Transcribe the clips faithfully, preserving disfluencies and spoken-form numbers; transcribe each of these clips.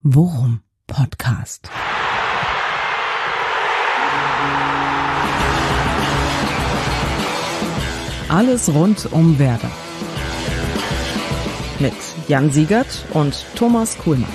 Worum Podcast. Alles rund um Werder. Mit Jan Siegert und Thomas Kuhlmann.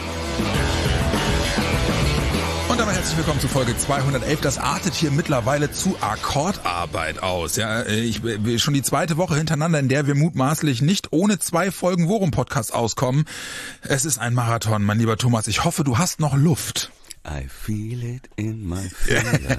Und damit herzlich willkommen zu Folge zweihundertelf. Das artet hier mittlerweile zu Akkordarbeit aus. Ja, ich, schon die zweite Woche hintereinander, in der wir mutmaßlich nicht ohne zwei Folgen Worum-Podcast auskommen. Es ist ein Marathon, mein lieber Thomas. Ich hoffe, du hast noch Luft. I feel it in my fingers.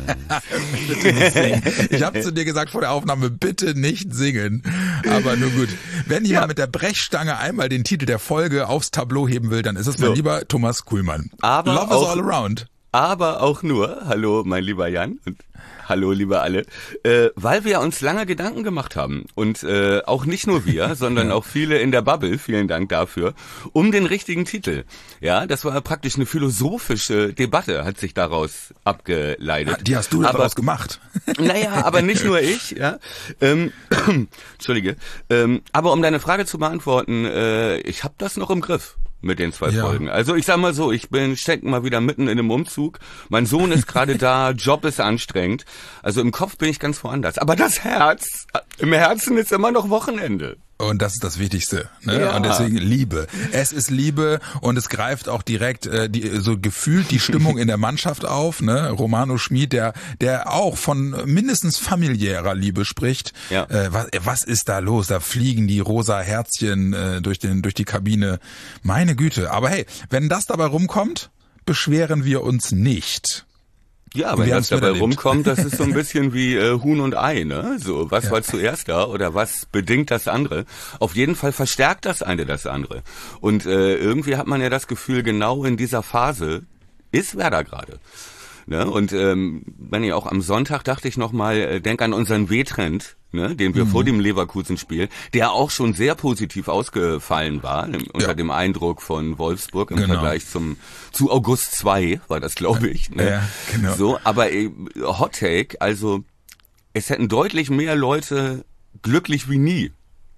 Bitte nicht singen. Ich habe zu dir gesagt vor der Aufnahme, bitte nicht singen. Aber nur gut. Wenn jemand ja. mit der Brechstange einmal den Titel der Folge aufs Tableau heben will, dann ist es mein so. lieber Thomas Kuhlmann. Aber Love auch, is all around. Aber auch nur, hallo mein lieber Jan und hallo liebe alle, äh, weil wir uns lange Gedanken gemacht haben und äh, auch nicht nur wir, sondern auch viele in der Bubble, vielen Dank dafür, um den richtigen Titel. Ja, das war praktisch eine philosophische Debatte, hat sich daraus abgeleitet. Ja, die hast du aber, daraus gemacht. Naja, aber nicht nur ich, ja. Ähm, Entschuldige. Ähm, aber um deine Frage zu beantworten, äh, ich habe das noch im Griff. Mit den zwei ja. Folgen. Also ich sag mal so, ich bin steck mal wieder mitten in einem Umzug. Mein Sohn ist gerade da, Job ist anstrengend. Also im Kopf bin ich ganz woanders. Aber das Herz, im Herzen ist immer noch Wochenende. Und das ist das Wichtigste, ne? Ja. Und deswegen Liebe. Es ist Liebe und es greift auch direkt äh, die, so gefühlt die Stimmung in der Mannschaft auf, ne? Romano Schmid, der der auch von mindestens familiärer Liebe spricht. Ja. Äh, was, was ist da los? Da fliegen die rosa Herzchen äh, durch den durch die Kabine. Meine Güte. Aber hey, wenn das dabei rumkommt, beschweren wir uns nicht. Ja, wenn das dabei rumkommt, das ist so ein bisschen wie äh, Huhn und Ei, ne? So, was ja. war zuerst da oder was bedingt das andere? Auf jeden Fall verstärkt das eine das andere. Und äh, irgendwie hat man ja das Gefühl, genau in dieser Phase ist Werder gerade. Ne? Und ähm, wenn ich auch am Sonntag dachte ich nochmal, äh, denk an unseren W-Trend, ne, den wir mhm. vor dem Leverkusen-Spiel, der auch schon sehr positiv ausgefallen war, ne, unter ja. dem Eindruck von Wolfsburg im genau. Vergleich zum zu August zwei war das, glaube ich. Ne? Ja, genau. So, aber äh, Hot Take, also es hätten deutlich mehr Leute glücklich wie nie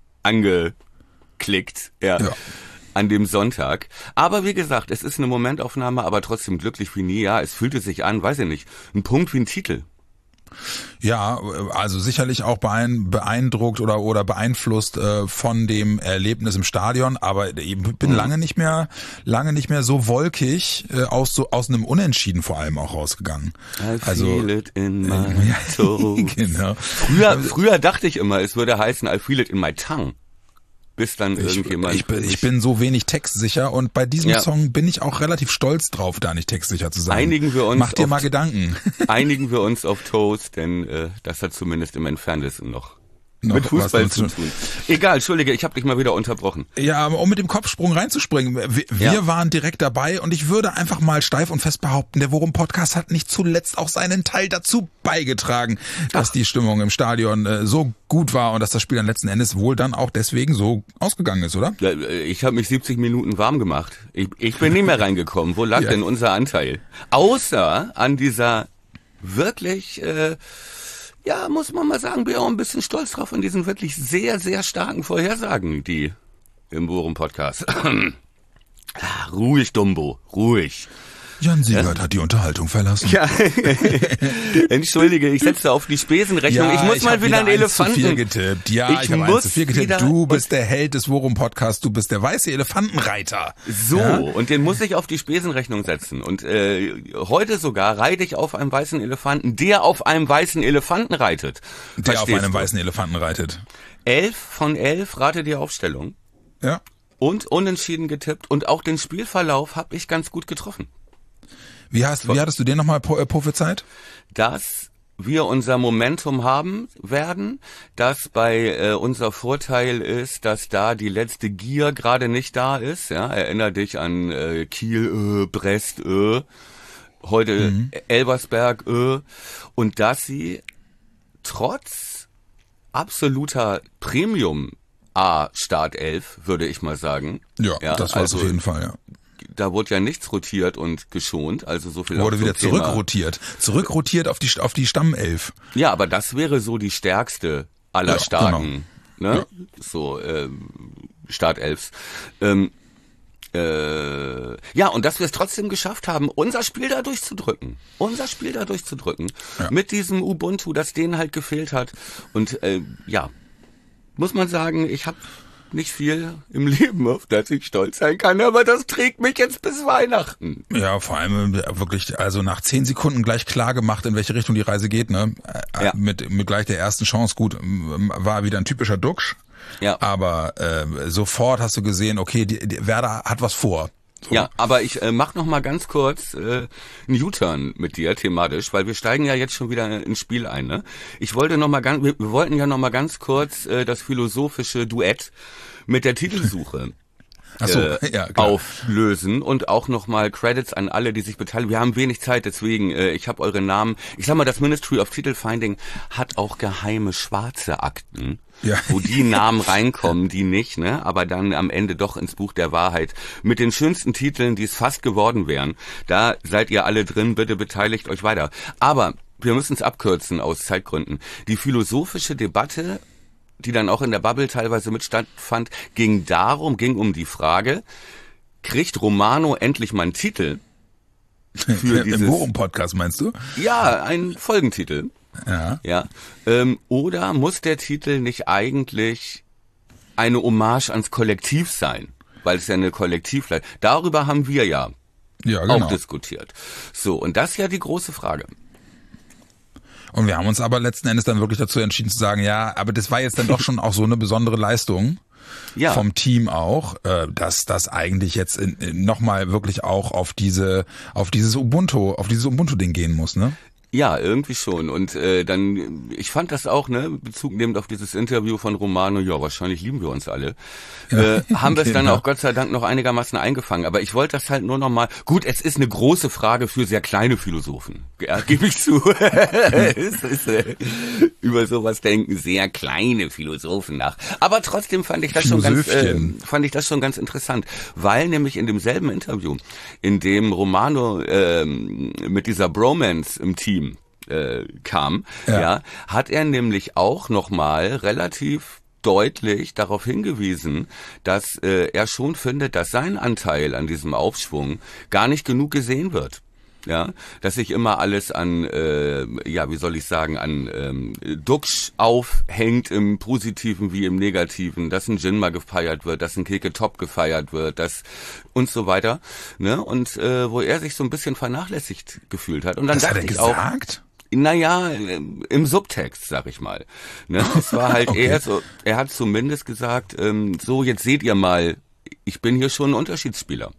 angeklickt, ja. ja. an dem Sonntag. Aber wie gesagt, es ist eine Momentaufnahme, aber trotzdem glücklich wie nie. Ja, es fühlte sich an, weiß ich nicht, ein Punkt wie ein Titel. Ja, also sicherlich auch beeindruckt oder oder beeinflusst äh, von dem Erlebnis im Stadion, aber ich bin mhm. lange nicht mehr lange nicht mehr so wolkig äh, aus so aus einem Unentschieden vor allem auch rausgegangen. I also feel it in my äh, toes. Genau. Früher früher dachte ich immer, es würde heißen I feel it in my tongue. Bis dann ich, irgendjemand... Ich bin, ich bin so wenig textsicher und bei diesem ja. Song bin ich auch relativ stolz drauf, da nicht textsicher zu sein. Einigen wir uns Mach dir auf, mal Gedanken. Einigen wir uns auf Toast, denn äh, das hat zumindest im Entferntesten noch Noch mit Fußball zu tun. Egal, Entschuldige, ich habe dich mal wieder unterbrochen. Ja, um mit dem Kopfsprung reinzuspringen. Wir, wir ja. waren direkt dabei und ich würde einfach mal steif und fest behaupten, der Worum-Podcast hat nicht zuletzt auch seinen Teil dazu beigetragen, dass Ach. die Stimmung im Stadion äh, so gut war und dass das Spiel dann letzten Endes wohl dann auch deswegen so ausgegangen ist, oder? Ja, ich habe mich siebzig Minuten warm gemacht. Ich, ich bin nicht mehr reingekommen. Wo lag ja. denn unser Anteil? Außer an dieser wirklich... Äh, Ja, muss man mal sagen, bin auch ein bisschen stolz drauf an diesen wirklich sehr, sehr starken Vorhersagen, die im Worum-Podcast. ah, ruhig, Dumbo, ruhig. Jan Siegert ja. hat die Unterhaltung verlassen. Ja, entschuldige, ich setze auf die Spesenrechnung. Ja, ich muss ich mal wieder einen Elefanten. Zu viel getippt. Ja, ich, ich habe eins zu viel getippt. Du bist der Held des Worum-Podcasts, du bist der weiße Elefantenreiter. So, ja? Und den muss ich auf die Spesenrechnung setzen. Und äh, heute sogar reite ich auf einem weißen Elefanten, der auf einem weißen Elefanten reitet. Der Verstehst auf einem du? weißen Elefanten reitet. Elf von elf, rate die Aufstellung. Ja. Und unentschieden getippt. Und auch den Spielverlauf habe ich ganz gut getroffen. Wie, hast, wie hattest du den nochmal prophezeit? Dass wir unser Momentum haben werden, dass bei äh, unser Vorteil ist, dass da die letzte Gier gerade nicht da ist. Ja, erinner dich an äh, Kiel, äh, Brest, äh, heute mhm. Elversberg, äh, und dass sie trotz absoluter Premium A Startelf, würde ich mal sagen. Ja, ja das war es also, auf jeden Fall, ja. Da wurde ja nichts rotiert und geschont, also so viel. Wurde wieder zurückrotiert, zurückrotiert auf die auf die Stammelf. Ja, aber das wäre so die stärkste aller ja, starken, genau. ne? Ja. So ähm, Startelfs. Ähm, Äh, ja, und dass wir es trotzdem geschafft haben, unser Spiel da durchzudrücken. Unser Spiel da durchzudrücken. Ja. Mit diesem Ubuntu, das denen halt gefehlt hat. Und äh, ja, muss man sagen, ich habe nicht viel im Leben, auf das ich stolz sein kann, aber das trägt mich jetzt bis Weihnachten. Ja, vor allem wirklich, also nach zehn Sekunden gleich klar gemacht, in welche Richtung die Reise geht, ne? Ja. Mit, mit gleich der ersten Chance, gut, war wieder ein typischer Duxch. Ja. Aber äh, sofort hast du gesehen, okay, die, die Werder hat was vor. So. Ja, aber ich äh, mach noch mal ganz kurz äh, einen U-Turn mit dir thematisch, weil wir steigen ja jetzt schon wieder ins Spiel ein. Ne? Ich wollte noch mal ganz, wir, wir wollten ja noch mal ganz kurz äh, das philosophische Duett mit der Titelsuche Ach so, äh, ja, klar. auflösen und auch nochmal Credits an alle, die sich beteiligen. Wir haben wenig Zeit, deswegen, äh, ich habe eure Namen. Ich sag mal, das Ministry of Titelfinding hat auch geheime schwarze Akten, ja. wo die Namen reinkommen, die nicht, ne, aber dann am Ende doch ins Buch der Wahrheit mit den schönsten Titeln, die es fast geworden wären. Da seid ihr alle drin, bitte beteiligt euch weiter. Aber wir müssen es abkürzen aus Zeitgründen. Die philosophische Debatte, die dann auch in der Bubble teilweise mit stattfand, ging darum, ging um die Frage, kriegt Romano endlich mal einen Titel für dieses... Im Worum-Podcast meinst du? Ja, ein Folgentitel. Ja. Ja. Ähm, oder muss der Titel nicht eigentlich eine Hommage ans Kollektiv sein? Weil es ja eine Kollektivleistung... Darüber haben wir ja, ja genau. auch diskutiert. So, und das ist ja die große Frage. Und wir haben uns aber letzten Endes dann wirklich dazu entschieden zu sagen, ja, aber das war jetzt dann doch schon auch so eine besondere Leistung ja. vom Team auch, dass das eigentlich jetzt nochmal wirklich auch auf diese, auf dieses Ubuntu, auf dieses Ubuntu-Ding gehen muss, ne? Ja, irgendwie schon. Und äh, dann, ich fand das auch, ne, Bezug nehmend auf dieses Interview von Romano, ja, wahrscheinlich lieben wir uns alle, ja, äh, haben wir es dann auch Gott sei Dank noch einigermaßen eingefangen. Aber ich wollte das halt nur noch mal, gut, es ist eine große Frage für sehr kleine Philosophen, ja, gebe ich zu. es ist, äh, über sowas denken sehr kleine Philosophen nach. Aber trotzdem fand ich das schon ganz, äh, fand ich das schon ganz interessant, weil nämlich in demselben Interview, in dem Romano äh, mit dieser Bromance im Team Äh, kam, ja. ja, hat er nämlich auch nochmal relativ deutlich darauf hingewiesen, dass äh, er schon findet, dass sein Anteil an diesem Aufschwung gar nicht genug gesehen wird. Ja, dass sich immer alles an, äh, ja, wie soll ich sagen, an ähm, Duxch aufhängt im Positiven wie im Negativen, dass ein Jinma gefeiert wird, dass ein Keke Top gefeiert wird, dass und so weiter, ne? Und äh, wo er sich so ein bisschen vernachlässigt gefühlt hat. Und dann das dachte hat er ich gesagt? auch, naja, im Subtext, sag ich mal. Ne? Es war halt okay. eher so, er hat zumindest gesagt, ähm, so, jetzt seht ihr mal, ich bin hier schon ein Unterschiedsspieler.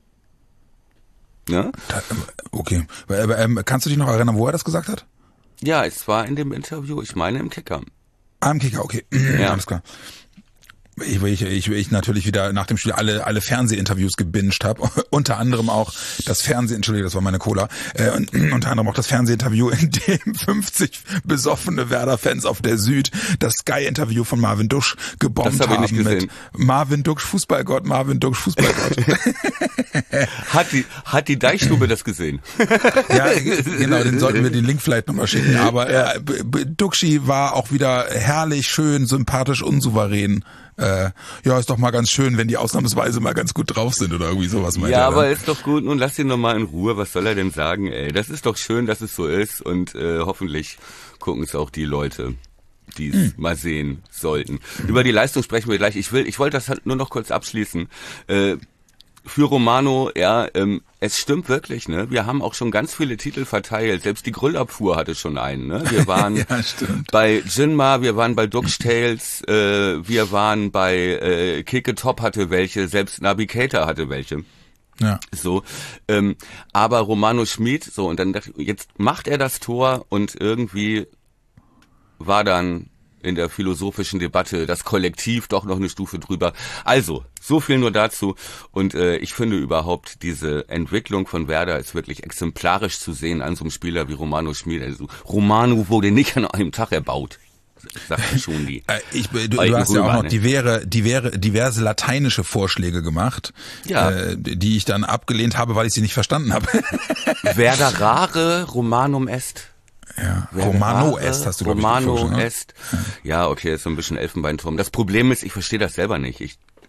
Ne? Okay. Aber, ähm, kannst du dich noch erinnern, wo er das gesagt hat? Ja, es war in dem Interview, ich meine im Kicker. Ah, im Kicker, okay. Ja. Alles klar. Ich, ich, ich, ich natürlich wieder nach dem Spiel alle alle Fernsehinterviews gebinged habe, unter anderem auch das Fernseh, Entschuldigung, das war meine Cola, äh, und, unter anderem auch das Fernsehinterview, in dem fünfzig besoffene Werder-Fans auf der Süd das Sky-Interview von Marvin Duxch gebombt hab haben mit Marvin Duxch, Fußballgott, Marvin Duxch, Fußballgott. hat die hat die Deichstube das gesehen? Ja, genau, den sollten wir den Link vielleicht nochmal schicken, aber äh, Duxchi war auch wieder herrlich, schön, sympathisch, unsouverän. Äh, ja, ist doch mal ganz schön, wenn die ausnahmsweise mal ganz gut drauf sind oder irgendwie sowas. Ja, er aber ist doch gut. Nun lass ihn doch mal in Ruhe. Was soll er denn sagen, ey? Das ist doch schön, dass es so ist und äh, hoffentlich gucken es auch die Leute, die es hm. mal sehen sollten. Über die Leistung sprechen wir gleich. Ich will, ich wollte das halt nur noch kurz abschließen. Äh, Für Romano, ja, ähm, es stimmt wirklich, ne? Wir haben auch schon ganz viele Titel verteilt. Selbst die Grillabfuhr hatte schon einen, ne? Wir waren ja, bei Jinma, wir waren bei Duxch Tales, äh, wir waren bei äh, Keke Top hatte welche, selbst Navigator hatte welche. Ja. So, ähm, aber Romano Schmid, so, und dann dachte ich, jetzt macht er das Tor und irgendwie war dann in der philosophischen Debatte das Kollektiv doch noch eine Stufe drüber. Also, so viel nur dazu. Und äh, ich finde überhaupt, diese Entwicklung von Werder ist wirklich exemplarisch zu sehen an so einem Spieler wie Romano Schmid. Also, Romano wurde nicht an einem Tag erbaut, sagt schon die. ich, du, du hast Römer, ja auch noch ne? diverse, diverse, diverse lateinische Vorschläge gemacht, ja. äh, die ich dann abgelehnt habe, weil ich sie nicht verstanden habe. Werder rare Romanum est. Ja, Romano est hast du, glaube ich, Romano est. Ja, okay, ist so ein bisschen Elfenbeinturm. Das Problem ist, ich verstehe das selber nicht. Ich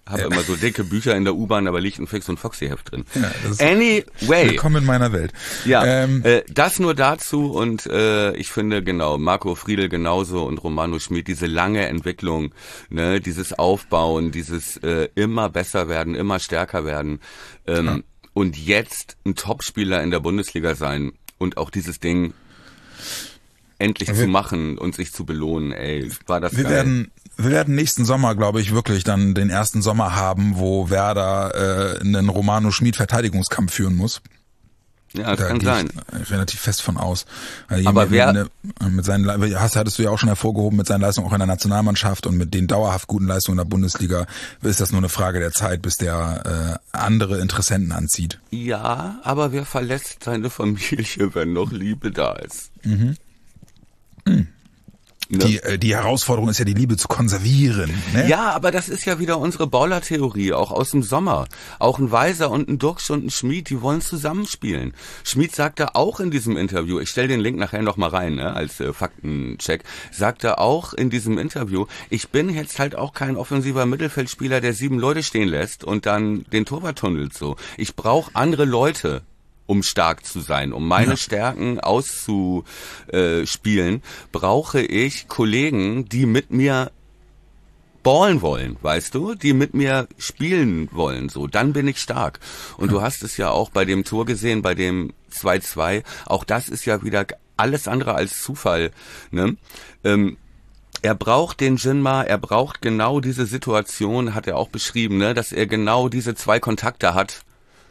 habe ja. immer so dicke Bücher in der U-Bahn, aber liegt ein Fix und Foxy-Heft drin. Ja, das anyway. Willkommen in meiner Welt. Ja, ähm, äh, das nur dazu und äh, ich finde genau, Marco Friedl genauso und Romano Schmid, diese lange Entwicklung, ne, dieses Aufbauen, dieses äh, immer besser werden, immer stärker werden ähm, ja. und jetzt ein Topspieler in der Bundesliga sein und auch dieses Ding endlich wir, zu machen und sich zu belohnen, ey, war das wir geil. Werden, wir werden nächsten Sommer, glaube ich, wirklich dann den ersten Sommer haben, wo Werder äh, einen Romano Schmid Verteidigungskampf führen muss. Ja, das da kann sein. Ich relativ fest von aus. Aber wer mit, mit seinen, hast, hattest du ja auch schon hervorgehoben, mit seinen Leistungen auch in der Nationalmannschaft und mit den dauerhaft guten Leistungen in der Bundesliga ist das nur eine Frage der Zeit, bis der äh, andere Interessenten anzieht. Ja, aber wer verlässt seine Familie, wenn noch Liebe da ist? Mhm. Mhm. Die, die Herausforderung ist ja, die Liebe zu konservieren. Ne? Ja, aber das ist ja wieder unsere Baller-Theorie, auch aus dem Sommer. Auch ein Weiser und ein Duxch und ein Schmid, die wollen zusammenspielen. Schmid sagte auch in diesem Interview, ich stelle den Link nachher noch mal rein, ne, als äh, Faktencheck, sagte auch in diesem Interview, ich bin jetzt halt auch kein offensiver Mittelfeldspieler, der sieben Leute stehen lässt und dann den Torwart tunnelt so. Ich brauche andere Leute, um stark zu sein, um meine ja. Stärken auszuspielen, brauche ich Kollegen, die mit mir ballen wollen, weißt du, die mit mir spielen wollen, so, dann bin ich stark. Und ja. du hast es ja auch bei dem Tor gesehen, bei dem zwei zwei, auch das ist ja wieder alles andere als Zufall, ne? Ähm, Er braucht den Jinma, er braucht genau diese Situation, hat er auch beschrieben, ne, dass er genau diese zwei Kontakte hat,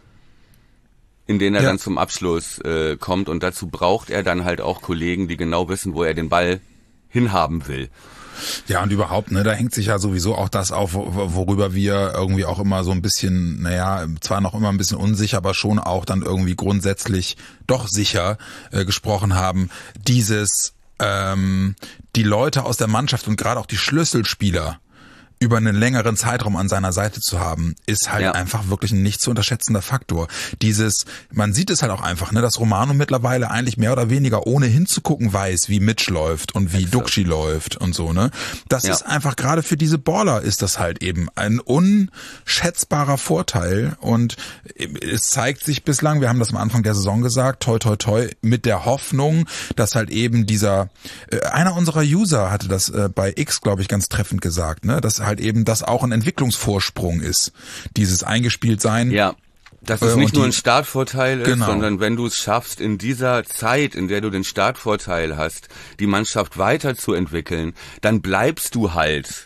in denen er ja. dann zum Abschluss äh, kommt und dazu braucht er dann halt auch Kollegen, die genau wissen, wo er den Ball hinhaben will. Ja, und überhaupt, ne, da hängt sich ja sowieso auch das auf, worüber wir irgendwie auch immer so ein bisschen, naja, zwar noch immer ein bisschen unsicher, aber schon auch dann irgendwie grundsätzlich doch sicher äh, gesprochen haben, dieses, ähm, die Leute aus der Mannschaft und gerade auch die Schlüsselspieler über einen längeren Zeitraum an seiner Seite zu haben, ist halt ja. einfach wirklich ein nicht zu unterschätzender Faktor. Dieses, man sieht es halt auch einfach, ne, dass Romano mittlerweile eigentlich mehr oder weniger ohne hinzugucken weiß, wie Mitch läuft und wie Duxch läuft und so, ne. Das ja. ist einfach, gerade für diese Baller ist das halt eben ein unschätzbarer Vorteil und es zeigt sich bislang, wir haben das am Anfang der Saison gesagt, toi toi toi, mit der Hoffnung, dass halt eben dieser, äh, einer unserer User hatte das äh, bei X, glaube ich, ganz treffend gesagt, ne, dass halt eben das auch ein Entwicklungsvorsprung ist, dieses Eingespieltsein. Ja, dass es nicht die, nur ein Startvorteil ist, genau. sondern wenn du es schaffst, in dieser Zeit, in der du den Startvorteil hast, die Mannschaft weiterzuentwickeln, dann bleibst du halt,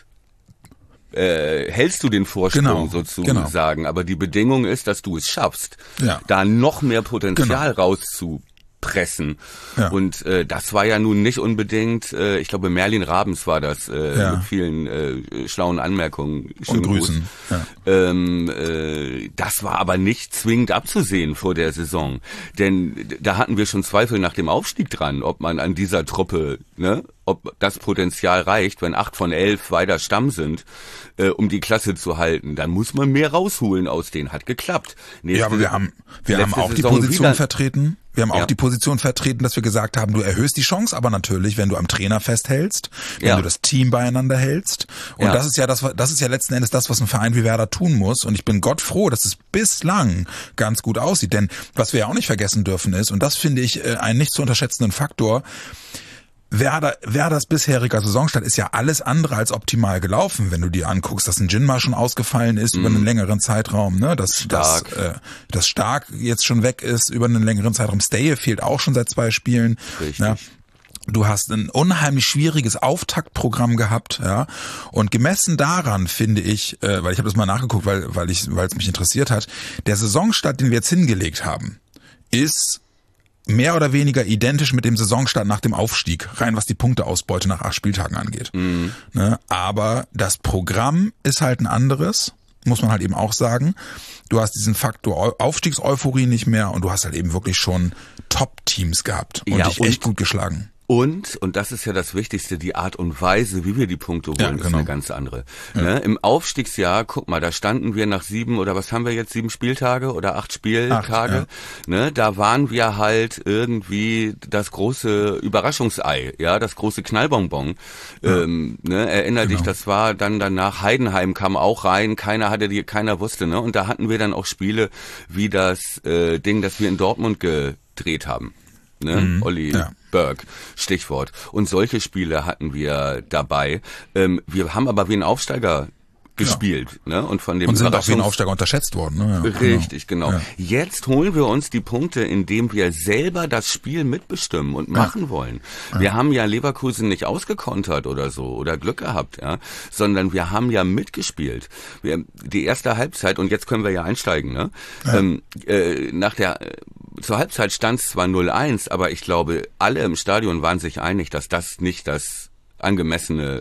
äh, hältst du den Vorsprung genau, sozusagen, genau. aber die Bedingung ist, dass du es schaffst, ja. da noch mehr Potenzial genau. rauszu pressen. Ja. Und äh, das war ja nun nicht unbedingt, äh, ich glaube Merlin Rabens war das, äh, ja. mit vielen äh, schlauen Anmerkungen. Und Grüßen. Ja. Ähm, äh, das war aber nicht zwingend abzusehen vor der Saison. Denn da hatten wir schon Zweifel nach dem Aufstieg dran, ob man an dieser Truppe, ne, ob das Potenzial reicht, wenn acht von elf weiter Stamm sind, äh, um die Klasse zu halten. Dann muss man mehr rausholen aus denen. Hat geklappt. Nächste, ja, aber wir haben, wir haben auch Saison die Position wieder vertreten. Wir haben auch ja. die Position vertreten, dass wir gesagt haben, du erhöhst die Chance, aber natürlich, wenn du am Trainer festhältst, wenn ja. du das Team beieinander hältst. Und ja. das ist ja das, das ist ja letzten Endes das, was ein Verein wie Werder tun muss. Und ich bin Gott froh, dass es bislang ganz gut aussieht. Denn was wir ja auch nicht vergessen dürfen ist, und das finde ich äh, einen nicht zu unterschätzenden Faktor, Werder, Werders bisheriger Saisonstart ist ja alles andere als optimal gelaufen, wenn du dir anguckst, dass ein Jinma schon ausgefallen ist mm. über einen längeren Zeitraum, ne, dass Stark. dass äh, das Stark jetzt schon weg ist über einen längeren Zeitraum. Stay fehlt auch schon seit zwei Spielen. Richtig. Ja. Du hast ein unheimlich schwieriges Auftaktprogramm gehabt, ja. Und gemessen daran finde ich, äh, weil ich habe das mal nachgeguckt, weil weil ich weil es mich interessiert hat, der Saisonstart, den wir jetzt hingelegt haben, ist mehr oder weniger identisch mit dem Saisonstart nach dem Aufstieg, rein was die Punkteausbeute nach acht Spieltagen angeht. Mhm. Ne? Aber das Programm ist halt ein anderes, muss man halt eben auch sagen. Du hast diesen Faktor Aufstiegseuphorie nicht mehr und du hast halt eben wirklich schon Top-Teams gehabt und ja, dich und echt gut geschlagen. Und, und das ist ja das Wichtigste, die Art und Weise, wie wir die Punkte holen, ja, ist genau. eine ganz andere. Ja. Ne? Im Aufstiegsjahr, guck mal, da standen wir nach sieben oder was haben wir jetzt, sieben Spieltage oder acht Spieltage, acht, ja. ne? Da waren wir halt irgendwie das große Überraschungsei, ja, das große Knallbonbon. Ja. Ähm, ne? Erinner genau. dich, das war dann danach, Heidenheim kam auch rein, keiner hatte die, keiner wusste, ne? Und da hatten wir dann auch Spiele wie das äh, Ding, das wir in Dortmund gedreht haben. Ne? Mhm, Olli ja. Berg, Stichwort. Und solche Spiele hatten wir dabei. Ähm, wir haben aber wie ein Aufsteiger gespielt, ja. ne? Und von dem und sind auch wie ein Aufsteiger unterschätzt worden, ne? Ja, richtig, genau. genau. Ja. Jetzt holen wir uns die Punkte, indem wir selber das Spiel mitbestimmen und machen ja. wollen. Ja. Wir haben ja Leverkusen nicht ausgekontert oder so oder Glück gehabt, ja, sondern wir haben ja mitgespielt. Wir, die erste Halbzeit, und jetzt können wir ja einsteigen, ne? Ja. Ähm, äh, nach der Zur Halbzeit stand es zwar null eins, aber ich glaube, alle im Stadion waren sich einig, dass das nicht das angemessene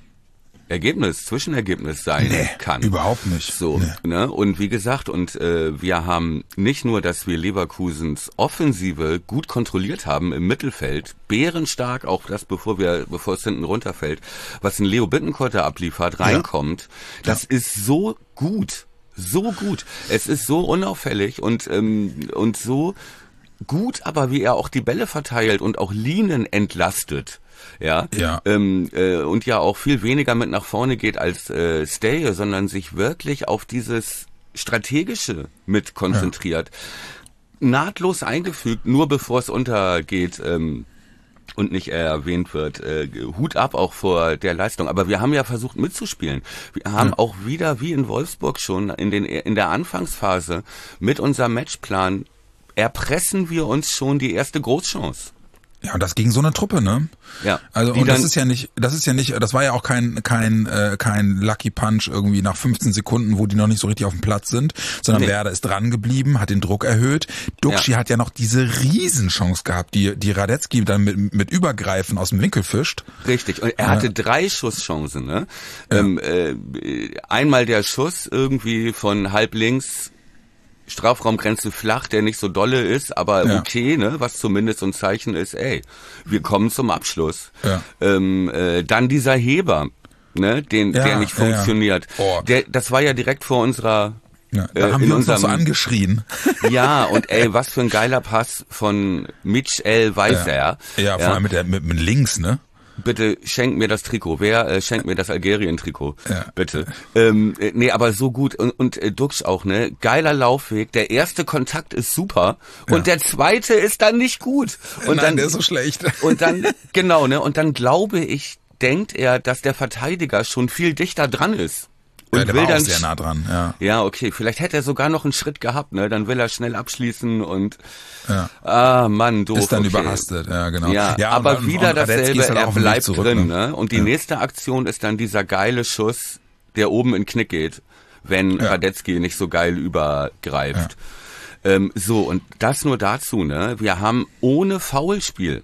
Ergebnis, Zwischenergebnis sein nee, kann. Überhaupt nicht. So, nee. ne? Und wie gesagt, und äh, wir haben nicht nur, dass wir Leverkusens Offensive gut kontrolliert haben im Mittelfeld, bärenstark, auch das, bevor wir, bevor es hinten runterfällt, was ein Leo Bittencourt da abliefert, reinkommt, ja. das ja. ist so gut. So gut. Es ist so unauffällig und ähm, und so gut, aber wie er auch die Bälle verteilt und auch Linien entlastet. Ja, ja. Ähm, äh, und ja auch viel weniger mit nach vorne geht als äh, Stay, sondern sich wirklich auf dieses Strategische mit konzentriert. Ja. Nahtlos eingefügt, nur bevor es untergeht, ähm, und nicht erwähnt wird. Äh, Hut ab auch vor der Leistung. Aber wir haben ja versucht mitzuspielen. Wir haben ja. auch wieder, wie in Wolfsburg schon, in den in der Anfangsphase mit unserem Matchplan erpressen wir uns schon die erste Großchance. Ja, und das gegen so eine Truppe, ne? Ja. Also und das ist ja nicht, das ist ja nicht, das war ja auch kein kein äh, kein Lucky Punch irgendwie nach fünfzehn Sekunden, wo die noch nicht so richtig auf dem Platz sind, sondern nee. Werder ist dran geblieben, hat den Druck erhöht. Duxchi ja. hat ja noch diese Riesenchance gehabt, die die Radetzky dann mit mit Übergreifen aus dem Winkel fischt. Richtig. Und er hatte ja. drei Schusschancen, ne? Ja. Ähm, äh, einmal der Schuss irgendwie von halb links. Strafraumgrenze flach, der nicht so dolle ist, aber ja. okay, ne, was zumindest so ein Zeichen ist, ey, wir kommen zum Abschluss. Ja. Ähm, äh, dann dieser Heber, ne, den, ja, der nicht funktioniert. Ja, ja. Oh. Der, das war ja direkt vor unserer, ja, da äh, haben wir uns unserem, noch so angeschrien. Ja, und ey, was für ein geiler Pass von Michael Weiser. Ja, ja, vor allem mit der, mit, mit links, ne? Bitte schenkt mir das Trikot. Wer äh, schenkt mir das Algerien-Trikot? Ja. Bitte. Ähm, äh, nee, aber so gut. Und, und äh, Duxch auch, ne? Geiler Laufweg. Der erste Kontakt ist super. Und ja. der zweite ist dann nicht gut. Und Nein, dann, der ist so schlecht. Und dann, genau, ne? Und dann glaube ich, denkt er, dass der Verteidiger schon viel dichter dran ist. Und ja, der will war auch dann sehr nah dran, ja. Ja, okay. Vielleicht hätte er sogar noch einen Schritt gehabt, ne? Dann will er schnell abschließen und ja. ah, Mann, doof. Ist dann okay. überhastet, ja, genau. Ja, ja aber und, wieder und dasselbe, halt er bleibt zurück, drin, ne? Und die ja. nächste Aktion ist dann dieser geile Schuss, der oben in den Knick geht, wenn ja. Radetzky nicht so geil übergreift. Ja. Ähm, so, und das nur dazu, ne? Wir haben ohne Foulspiel.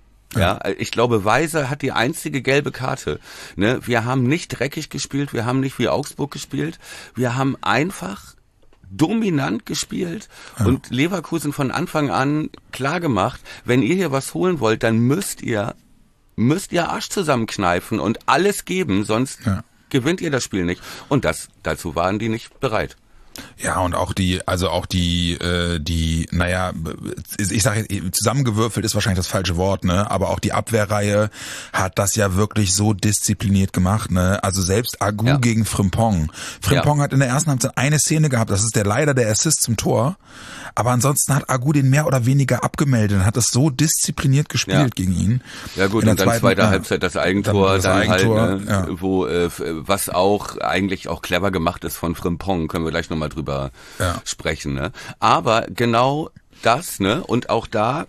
Ja, ich glaube, Weiser hat die einzige gelbe Karte. Ne? Wir haben nicht dreckig gespielt, wir haben nicht wie Augsburg gespielt, wir haben einfach dominant gespielt ja. und Leverkusen von Anfang an klar gemacht, wenn ihr hier was holen wollt, dann müsst ihr müsst ihr Arsch zusammenkneifen und alles geben, sonst ja. gewinnt ihr das Spiel nicht. Und das dazu waren die nicht bereit. Ja, und auch die, also auch die, äh, die, naja, ich sage zusammengewürfelt ist wahrscheinlich das falsche Wort, ne? Aber auch die Abwehrreihe hat das ja wirklich so diszipliniert gemacht, ne? Also selbst Agu ja. gegen Frimpong. Frimpong ja. hat in der ersten Halbzeit eine Szene gehabt, das ist der leider der Assist zum Tor. Aber ansonsten hat Agu den mehr oder weniger abgemeldet und hat das so diszipliniert gespielt ja. gegen ihn. Ja gut, und dann zweiten, zweite ja, Halbzeit das Eigentor, dann, das dann Eigentor, halt, ne, ja. wo äh, was auch eigentlich auch clever gemacht ist von Frimpong, können wir gleich nochmal drüber ja. sprechen. Ne? Aber genau das, ne, und auch da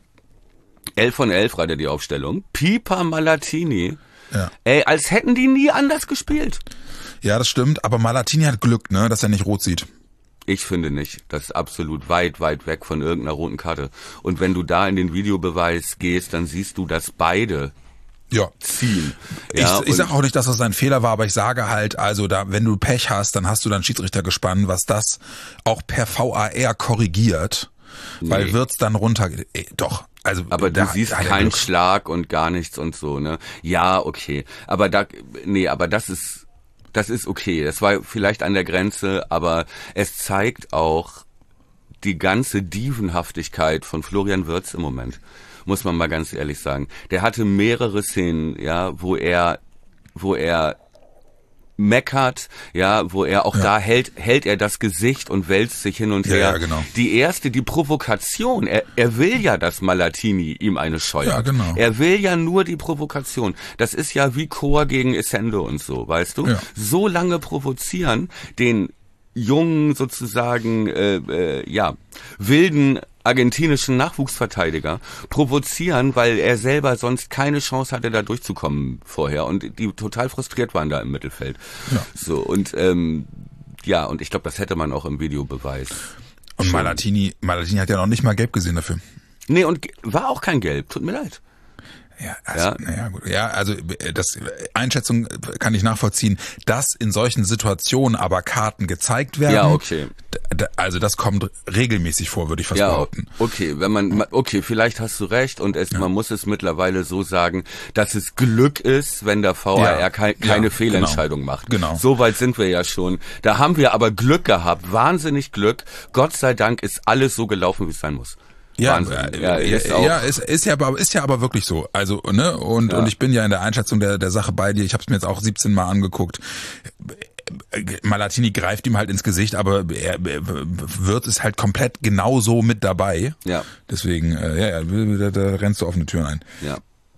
elf von elf gerade die Aufstellung. Pipa Malatini, ja. ey, als hätten die nie anders gespielt. Ja, das stimmt, aber Malatini hat Glück, ne, dass er nicht rot sieht. Ich finde nicht. Das ist absolut weit, weit weg von irgendeiner roten Karte. Und wenn du da in den Videobeweis gehst, dann siehst du, dass beide ja. ziehen. Ja, ich ich sage auch nicht, dass das ein Fehler war, aber ich sage halt, also da, wenn du Pech hast, dann hast du dann Schiedsrichter gespannt, was das auch per V A R korrigiert. Nee. Weil wird's dann runter, ey, doch, Also, aber du siehst keinen Schlag und gar nichts und so, ne? Ja, okay. Aber da, nee, aber das ist, das ist okay. Das war vielleicht an der Grenze, aber es zeigt auch die ganze Dievenhaftigkeit von Florian Wirtz im Moment. Muss man mal ganz ehrlich sagen. Der hatte mehrere Szenen, ja, wo er, wo er meckert, ja, wo er auch ja. da hält, hält er das Gesicht und wälzt sich hin und ja, her. Ja, genau. Die erste, die Provokation, er, er will ja, dass Malatini ihm eine scheuert. Ja, genau. Er will ja nur die Provokation. Das ist ja wie Chor gegen Essendo und so, weißt du? Ja. So lange provozieren, den jungen, sozusagen, äh, äh, ja, wilden argentinischen Nachwuchsverteidiger provozieren, weil er selber sonst keine Chance hatte, da durchzukommen vorher und die total frustriert waren da im Mittelfeld. Ja. So und ähm, ja, und ich glaube, das hätte man auch im Videobeweis. Und schon. Malatini, Malatini hat ja noch nicht mal gelb gesehen dafür. Nee, und war auch kein Gelb, tut mir leid. Ja, also, ja. Naja, gut. Ja, also das Einschätzung kann ich nachvollziehen, dass in solchen Situationen aber Karten gezeigt werden. Ja, okay. D- also das kommt regelmäßig vor, würde ich fast ja, behaupten. Okay, wenn man okay, vielleicht hast du recht und es, ja. man muss es mittlerweile so sagen, dass es Glück ist, wenn der V A R ja. ke- keine ja, Fehlentscheidung genau. macht. Genau. So weit sind wir ja schon. Da haben wir aber Glück gehabt, wahnsinnig Glück. Gott sei Dank ist alles so gelaufen, wie es sein muss. Ja, ja, ist, auch ja ist, ist ja aber ist ja aber wirklich so. Also ne und ja. und ich bin ja in der Einschätzung der der Sache bei dir. Ich habe es mir jetzt auch siebzehn Mal angeguckt. Malatini greift ihm halt ins Gesicht, aber er wird es halt komplett genauso mit dabei. Ja. Deswegen äh, ja, da, da rennst du offene Türen ein. Ja.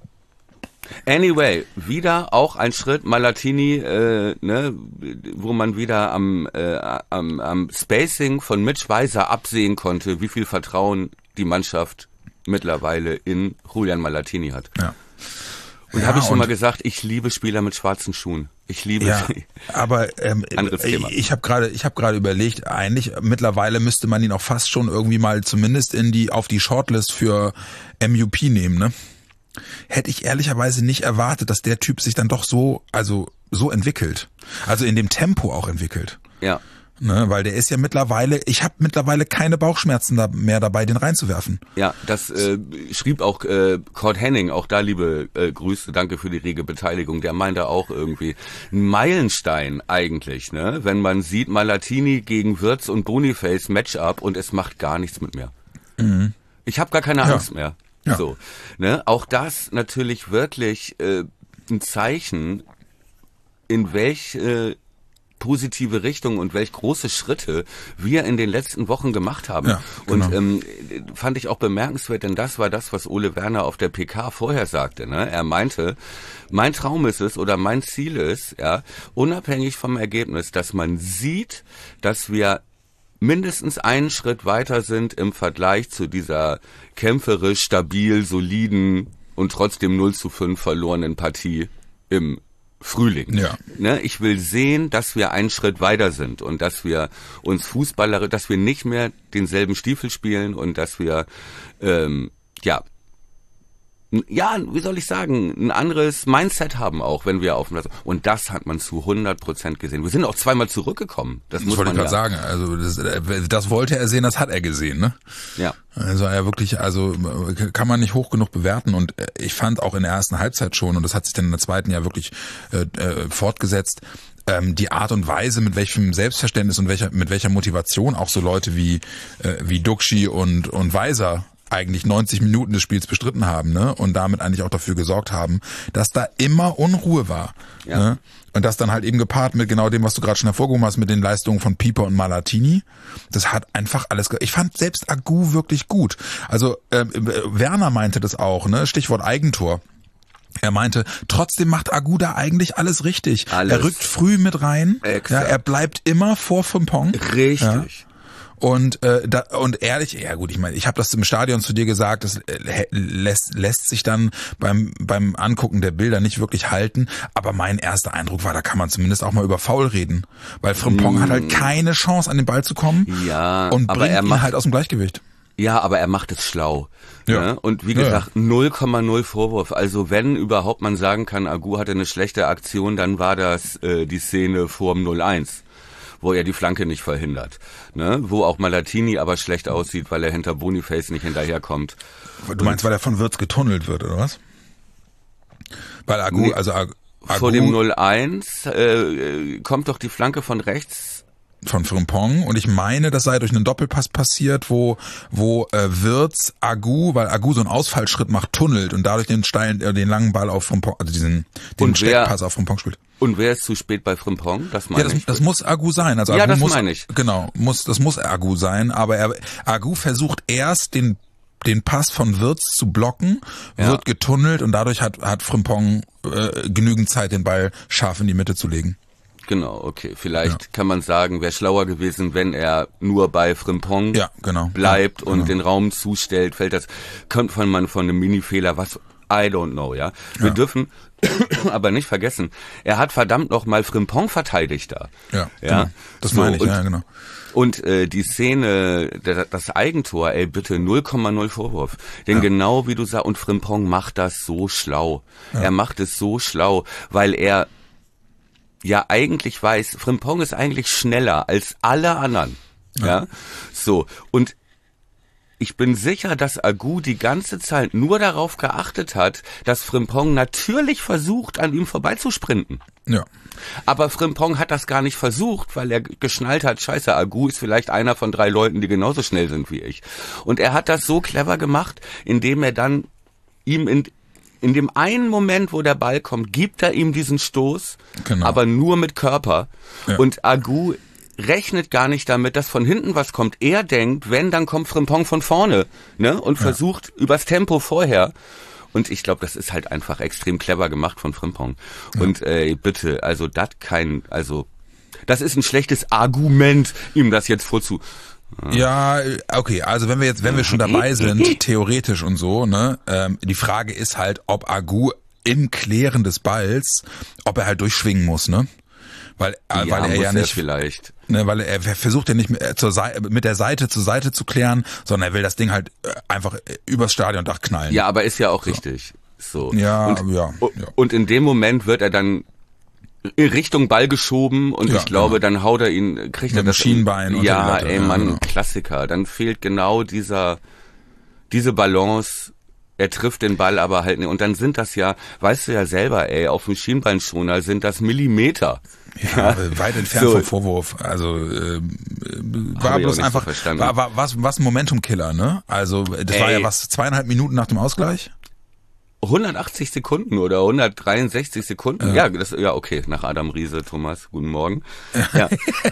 Anyway, wieder auch ein Schritt Malatini, äh, ne, wo man wieder am, äh, am, am Spacing von Mitch Weiser absehen konnte, wie viel Vertrauen die Mannschaft mittlerweile in Julian Malatini hat. Ja. Und ja, habe ich schon mal gesagt, ich liebe Spieler mit schwarzen Schuhen. Ich liebe ja, sie. Aber ähm, anderes Thema. Ich habe gerade, ich habe gerade überlegt, eigentlich mittlerweile müsste man ihn auch fast schon irgendwie mal zumindest in die auf die Shortlist für M U P nehmen, ne? Hätte ich ehrlicherweise nicht erwartet, dass der Typ sich dann doch so, also so entwickelt. Also in dem Tempo auch entwickelt. Ja. Ne, weil der ist ja mittlerweile, ich habe mittlerweile keine Bauchschmerzen da mehr dabei, den reinzuwerfen. Ja, das äh, schrieb auch äh, Cord Henning, auch da liebe äh, Grüße, danke für die rege Beteiligung, der meinte auch irgendwie, ein Meilenstein eigentlich, ne, wenn man sieht Malatini gegen Wirtz und Boniface Matchup und es macht gar nichts mit mir. Mhm. Ich habe gar keine Angst ja. mehr. Ja. So, ne, auch das natürlich wirklich äh, ein Zeichen, in welch äh, positive Richtung und welch große Schritte wir in den letzten Wochen gemacht haben. Ja, genau. Und ähm, fand ich auch bemerkenswert, denn das war das, was Ole Werner auf der P K vorher sagte. Ne? Er meinte, mein Traum ist es oder mein Ziel ist, ja, unabhängig vom Ergebnis, dass man sieht, dass wir mindestens einen Schritt weiter sind im Vergleich zu dieser kämpferisch, stabil, soliden und trotzdem null zu fünf verlorenen Partie im Frühling. Ja. Ne, ich will sehen, dass wir einen Schritt weiter sind und dass wir uns Fußballer, dass wir nicht mehr denselben Stiefel spielen und dass wir ähm, ja ja, wie soll ich sagen, ein anderes Mindset haben auch, wenn wir auf dem Platz. Und das hat man zu hundert Prozent gesehen. Wir sind auch zweimal zurückgekommen. Das, das muss wollte man ich ja gerade sagen. Also das, das wollte er sehen, das hat er gesehen, ne? Ja. Also er wirklich, also kann man nicht hoch genug bewerten. Und ich fand auch in der ersten Halbzeit schon, und das hat sich dann in der zweiten ja wirklich äh, fortgesetzt, ähm, die Art und Weise, mit welchem Selbstverständnis und welcher mit welcher Motivation auch so Leute wie äh, wie Duxi und und Weiser eigentlich neunzig Minuten des Spiels bestritten haben, ne? Und damit eigentlich auch dafür gesorgt haben, dass da immer Unruhe war. Ja. Ne? Und das dann halt eben gepaart mit genau dem, was du gerade schon hervorgehoben hast, mit den Leistungen von Pieper und Malatini. Das hat einfach alles ge- Ich fand selbst Agu wirklich gut. Also äh, Werner meinte das auch, ne? Stichwort Eigentor. Er meinte, trotzdem macht Agu da eigentlich alles richtig. Alles. Er rückt früh mit rein. Ja, er bleibt immer vor Frimpong. Richtig. Ja. Und äh, da, und ehrlich, ja gut, ich meine, ich habe das im Stadion zu dir gesagt, das äh, lässt lässt sich dann beim beim Angucken der Bilder nicht wirklich halten, aber mein erster Eindruck war, da kann man zumindest auch mal über Foul reden, weil Frimpong mm. hat halt keine Chance an den Ball zu kommen ja, und aber bringt er ihn macht, halt aus dem Gleichgewicht. Ja, aber er macht es schlau. Ja. Ne? Und wie gesagt, ja. null Komma null Vorwurf. Also wenn überhaupt man sagen kann, Agu hatte eine schlechte Aktion, dann war das äh, die Szene vorm null eins. wo er die Flanke nicht verhindert. Ne? Wo auch Malatini aber schlecht aussieht, weil er hinter Boniface nicht hinterherkommt. Du meinst, weil er von Wirtz getunnelt wird, oder was? Weil Agu, nee, also Agu, vor dem null eins äh, kommt doch die Flanke von rechts von Frimpong und ich meine, das sei durch einen Doppelpass passiert, wo wo äh, Wirtz Agu, weil Agu so einen Ausfallschritt macht, tunnelt und dadurch den steilen, äh, den langen Ball auf Frimpong, also diesen den und wer, Steckpass auf Frimpong spielt. Und wer ist zu spät bei Frimpong? Das meine ja, das, ich. das muss Agu sein. Also ja, Agu das muss, meine ich. Genau, muss das muss Agu sein, aber er Agu versucht erst den den Pass von Wirtz zu blocken, ja. wird getunnelt und dadurch hat hat Frimpong äh, genügend Zeit, den Ball scharf in die Mitte zu legen. Genau, okay. Vielleicht ja. kann man sagen, wäre schlauer gewesen, wenn er nur bei Frimpong ja, genau. bleibt ja, und genau. den Raum zustellt. Fällt das, kommt von man von einem Mini-Fehler, was I don't know, ja. Wir ja. dürfen aber nicht vergessen, er hat verdammt noch mal Frimpong verteidigt da. Ja, ja? Genau. Das so, meine ich, und, ja, genau. Und äh, die Szene, der, das Eigentor, ey, bitte null Komma null Vorwurf. Denn ja. genau wie du sagst, und Frimpong macht das so schlau. Ja. Er macht es so schlau, weil er ja eigentlich weiß, Frimpong ist eigentlich schneller als alle anderen. Ja. ja? So. Und ich bin sicher, dass Agu die ganze Zeit nur darauf geachtet hat, dass Frimpong natürlich versucht, an ihm vorbeizusprinten. Ja. Aber Frimpong hat das gar nicht versucht, weil er geschnallt hat, scheiße, Agu ist vielleicht einer von drei Leuten, die genauso schnell sind wie ich. Und er hat das so clever gemacht, indem er dann ihm in In dem einen Moment, wo der Ball kommt, gibt er ihm diesen Stoß, genau. aber nur mit Körper. Ja. Und Agu rechnet gar nicht damit, dass von hinten was kommt. Er denkt, wenn, dann kommt Frimpong von vorne, ne? Und ja. versucht übers Tempo vorher. Und ich glaube, das ist halt einfach extrem clever gemacht von Frimpong. Ja. Und äh, bitte, also das kein, also das ist ein schlechtes Argument, ihm das jetzt vorzu. Ja, okay, also wenn wir jetzt, wenn wir schon dabei sind, theoretisch und so, ne, ähm, die Frage ist halt, ob Agu im Klären des Balls, ob er halt durchschwingen muss, ne? Weil, ja, weil er ja nicht, er vielleicht. Ne, weil er, er versucht ja nicht mit, zur Seite, mit der Seite zur Seite zu klären, sondern er will das Ding halt einfach übers Stadiondach knallen. Ja, aber ist ja auch so. Richtig. So. Ja, und, ja, ja. Und in dem Moment wird er dann in Richtung Ball geschoben und ja, ich glaube, genau. dann haut er ihn, kriegt mit er das Schienbein. Ja, ey, Mann, ja, genau. Klassiker. Dann fehlt genau dieser, diese Balance. Er trifft den Ball aber halt nicht. Und dann sind das ja, weißt du ja selber, ey, auf dem Schienbeinschoner sind das Millimeter. Ja, ja. weit entfernt so. vom Vorwurf. Also äh, war bloß einfach, so war, war was, was ein Momentum-Killer, ne? Also das ey. war ja was, zweieinhalb Minuten nach dem Ausgleich? hundertachtzig Sekunden oder hundertdreiundsechzig Sekunden. Ja, ja, das, ja, okay, nach Adam Riese, Thomas, guten Morgen. Ja.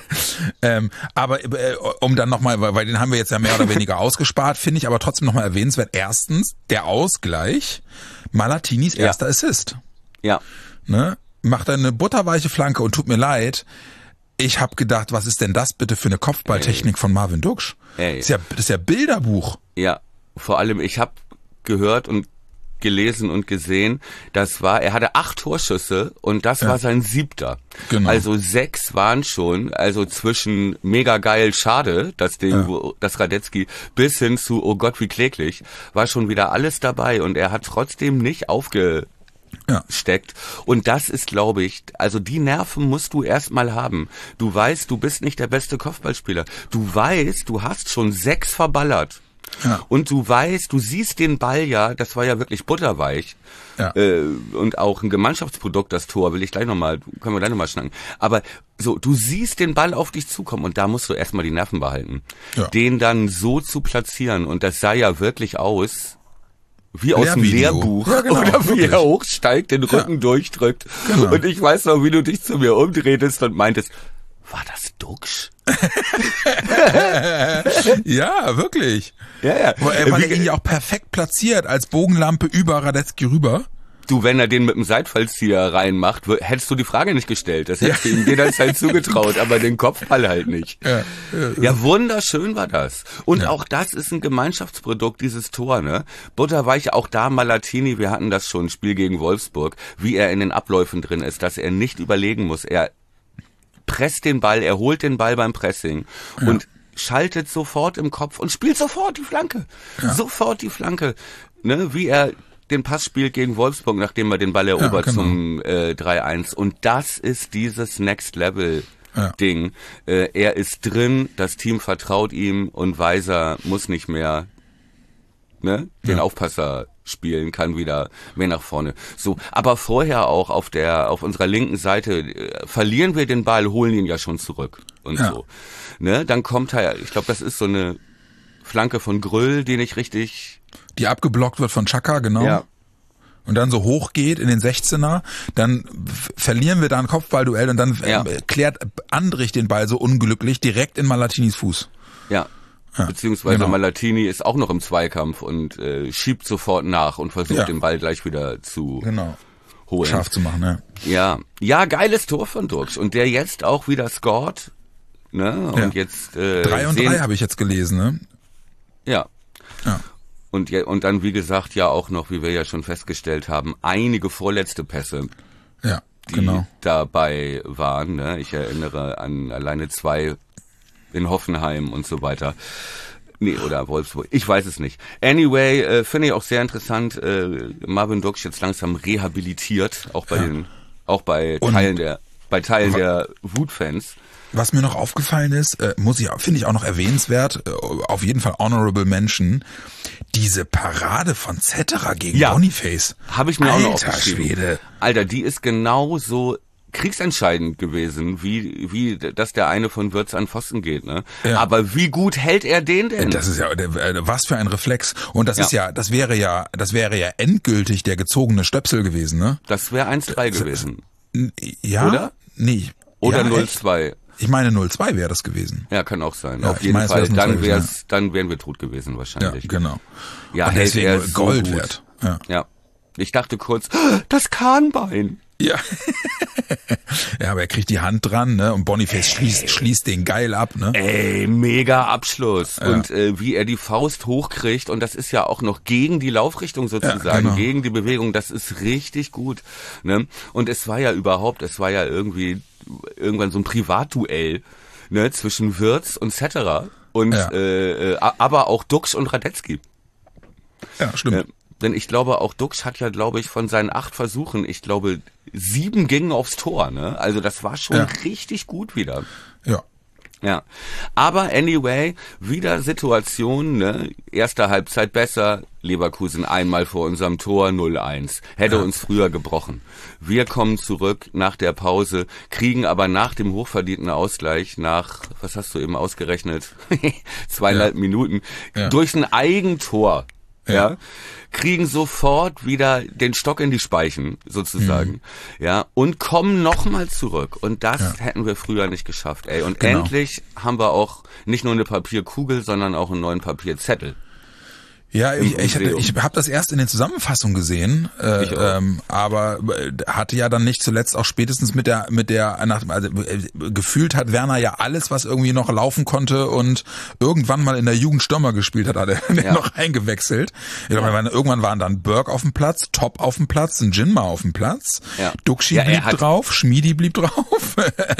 ähm, aber äh, um dann nochmal, weil, weil den haben wir jetzt ja mehr oder weniger ausgespart, finde ich aber trotzdem nochmal erwähnenswert. Erstens, der Ausgleich, Malatinis ja. erster Assist. Ja. Ne? Macht er eine butterweiche Flanke und tut mir leid, ich habe gedacht, was ist denn das bitte für eine Kopfballtechnik Ey. von Marvin Duksch? Ey. Das ist ja, das ist ja Bilderbuch. Ja, vor allem, ich habe gehört und gelesen und gesehen, das war, er hatte acht Torschüsse und das ja. war sein siebter. Genau. Also sechs waren schon, also zwischen mega geil, schade, das Ding, ja. wo, das Radetzky, bis hin zu, oh Gott, wie kläglich, war schon wieder alles dabei und er hat trotzdem nicht aufge Ja. steckt. Und das ist, glaube ich, also die Nerven musst du erstmal haben. Du weißt, du bist nicht der beste Kopfballspieler. Du weißt, du hast schon sechs verballert. Ja. Und du weißt, du siehst den Ball ja, das war ja wirklich butterweich. Ja. Äh, und auch ein Gemeinschaftsprodukt, das Tor, will ich gleich nochmal, können wir gleich nochmal schnacken. Aber so, du siehst den Ball auf dich zukommen und da musst du erstmal die Nerven behalten. Ja. Den dann so zu platzieren und das sah ja wirklich aus wie aus dem Lehrbuch, ja, genau, oder wie wirklich. Er hochsteigt, den Rücken ja. durchdrückt. Genau. Und ich weiß noch, wie du dich zu mir umdrehtest und meintest, war das Duksch? Ja, wirklich. Ja, ja. Weil, weil er ihn ja auch perfekt platziert, als Bogenlampe über Radetzky rüber. Du, wenn er den mit dem Seitfallzieher reinmacht, hättest du die Frage nicht gestellt. Das hättest ja. du ihm jederzeit zugetraut, aber den Kopfball halt nicht. Ja, ja, ja wunderschön war das. Und ja. auch das ist ein Gemeinschaftsprodukt, dieses Tor, ne? Butterweich, auch da Malatini, wir hatten das schon, Spiel gegen Wolfsburg, wie er in den Abläufen drin ist, dass er nicht überlegen muss. Er presst den Ball, er holt den Ball beim Pressing ja. und schaltet sofort im Kopf und spielt sofort die Flanke. Ja. Sofort die Flanke. Ne? Wie er den Pass spielt gegen Wolfsburg, nachdem er den Ball erobert ja, genau. zum äh, drei eins. Und das ist dieses Next Level Ja. Ding. Äh, er ist drin, das Team vertraut ihm und Weiser muss nicht mehr ne, den ja. Aufpasser spielen, kann wieder mehr nach vorne. So, aber vorher auch auf der auf unserer linken Seite äh, verlieren wir den Ball, holen ihn ja schon zurück und ja. so. Ne, dann kommt er, ich glaube, das ist so eine Flanke von Gröll, die nicht richtig die abgeblockt wird von Xhaka, genau. Ja. Und dann so hoch geht in den sechzehner, dann f- verlieren wir da ein Kopfballduell und dann ja. äh, klärt Andrich den Ball so unglücklich direkt in Malatinis Fuß. Ja, ja beziehungsweise genau. Malatini ist auch noch im Zweikampf und äh, schiebt sofort nach und versucht ja. den Ball gleich wieder zu genau. holen. Scharf zu machen, ne? Ja, ja, geiles Tor von Dux und der jetzt auch wieder scored, ne? Und ja. jetzt äh, drei und drei habe ich jetzt gelesen, ne? Ja. Ja. Und, und dann, wie gesagt, ja auch noch, wie wir ja schon festgestellt haben, einige vorletzte Pässe, ja, die genau. dabei waren. Ne? Ich erinnere an alleine zwei in Hoffenheim und so weiter. Nee, oder Wolfsburg. Ich weiß es nicht. Anyway, äh, finde ich auch sehr interessant, äh, Marvin Dux jetzt langsam rehabilitiert, auch bei ja. den, auch bei und Teilen der, bei Teilen der Wutfans. Was mir noch aufgefallen ist, äh, muss ich, finde ich auch noch erwähnenswert, äh, auf jeden Fall Honorable Mention, diese Parade von Zetterer gegen ja, Boniface. Habe ich mir Alter, auch noch aufgeschrieben. Schwede. Alter, die ist genauso kriegsentscheidend gewesen, wie wie dass der eine von Wirtz an Pfosten geht, ne? Ja. Aber wie gut hält er den denn? Das ist ja was für ein Reflex. Und das ja. ist ja, das wäre ja, das wäre ja endgültig der gezogene Stöpsel gewesen, ne? Das wäre eins drei gewesen. Ja? Oder? Nee. Oder ja, null zwei. Ich meine null zwei wäre das gewesen. Ja, kann auch sein. Ja, auf jeden meine, Fall. Dann wär's, wär's, dann wären wir tot gewesen wahrscheinlich. Ja, genau. Ja, und hält er deswegen Gold so wert. Ja. ja. Ich dachte kurz, das Kahnbein. Ja. Ja, aber er kriegt die Hand dran, ne? Und Boniface schließt, schließt den geil ab, ne? Ey, mega Abschluss. Ja. Und äh, wie er die Faust hochkriegt, und das ist ja auch noch gegen die Laufrichtung sozusagen, ja, genau. gegen die Bewegung, das ist richtig gut. Ne? Und es war ja überhaupt, es war ja irgendwie irgendwann so ein Privatduell, ne, zwischen Wirtz und Zetterer. Und ja. äh, aber auch Dux und Radetzky. Ja, stimmt. Äh, denn ich glaube, auch Dux hat ja, glaube ich, von seinen acht Versuchen, ich glaube, sieben gingen aufs Tor, ne? Also das war schon ja. richtig gut wieder. Ja. Ja. Aber anyway, wieder Situation, ne? Erste Halbzeit besser, Leverkusen einmal vor unserem Tor, null eins. Hätte ja. uns früher gebrochen. Wir kommen zurück nach der Pause, kriegen aber nach dem hochverdienten Ausgleich, nach, was hast du eben ausgerechnet, zweieinhalb ja. Minuten, ja. durch ein Eigentor, ja. ja, kriegen sofort wieder den Stock in die Speichen, sozusagen, mhm. ja, und kommen nochmal zurück. Und das ja. hätten wir früher nicht geschafft, ey. Und genau. endlich haben wir auch nicht nur eine Papierkugel, sondern auch einen neuen Papierzettel. Ja, ich, ich, ich habe das erst in den Zusammenfassungen gesehen, äh, ähm, aber hatte ja dann nicht zuletzt auch spätestens mit der mit der nach, also äh, gefühlt hat Werner ja alles, was irgendwie noch laufen konnte und irgendwann mal in der Jugend Stürmer gespielt hat, hat er ja. noch eingewechselt. Ich glaube, ja. irgendwann waren dann Burke auf dem Platz, Top auf dem Platz, ein Jinma auf dem Platz, ja. Duxi ja, blieb drauf, Schmiedi blieb drauf.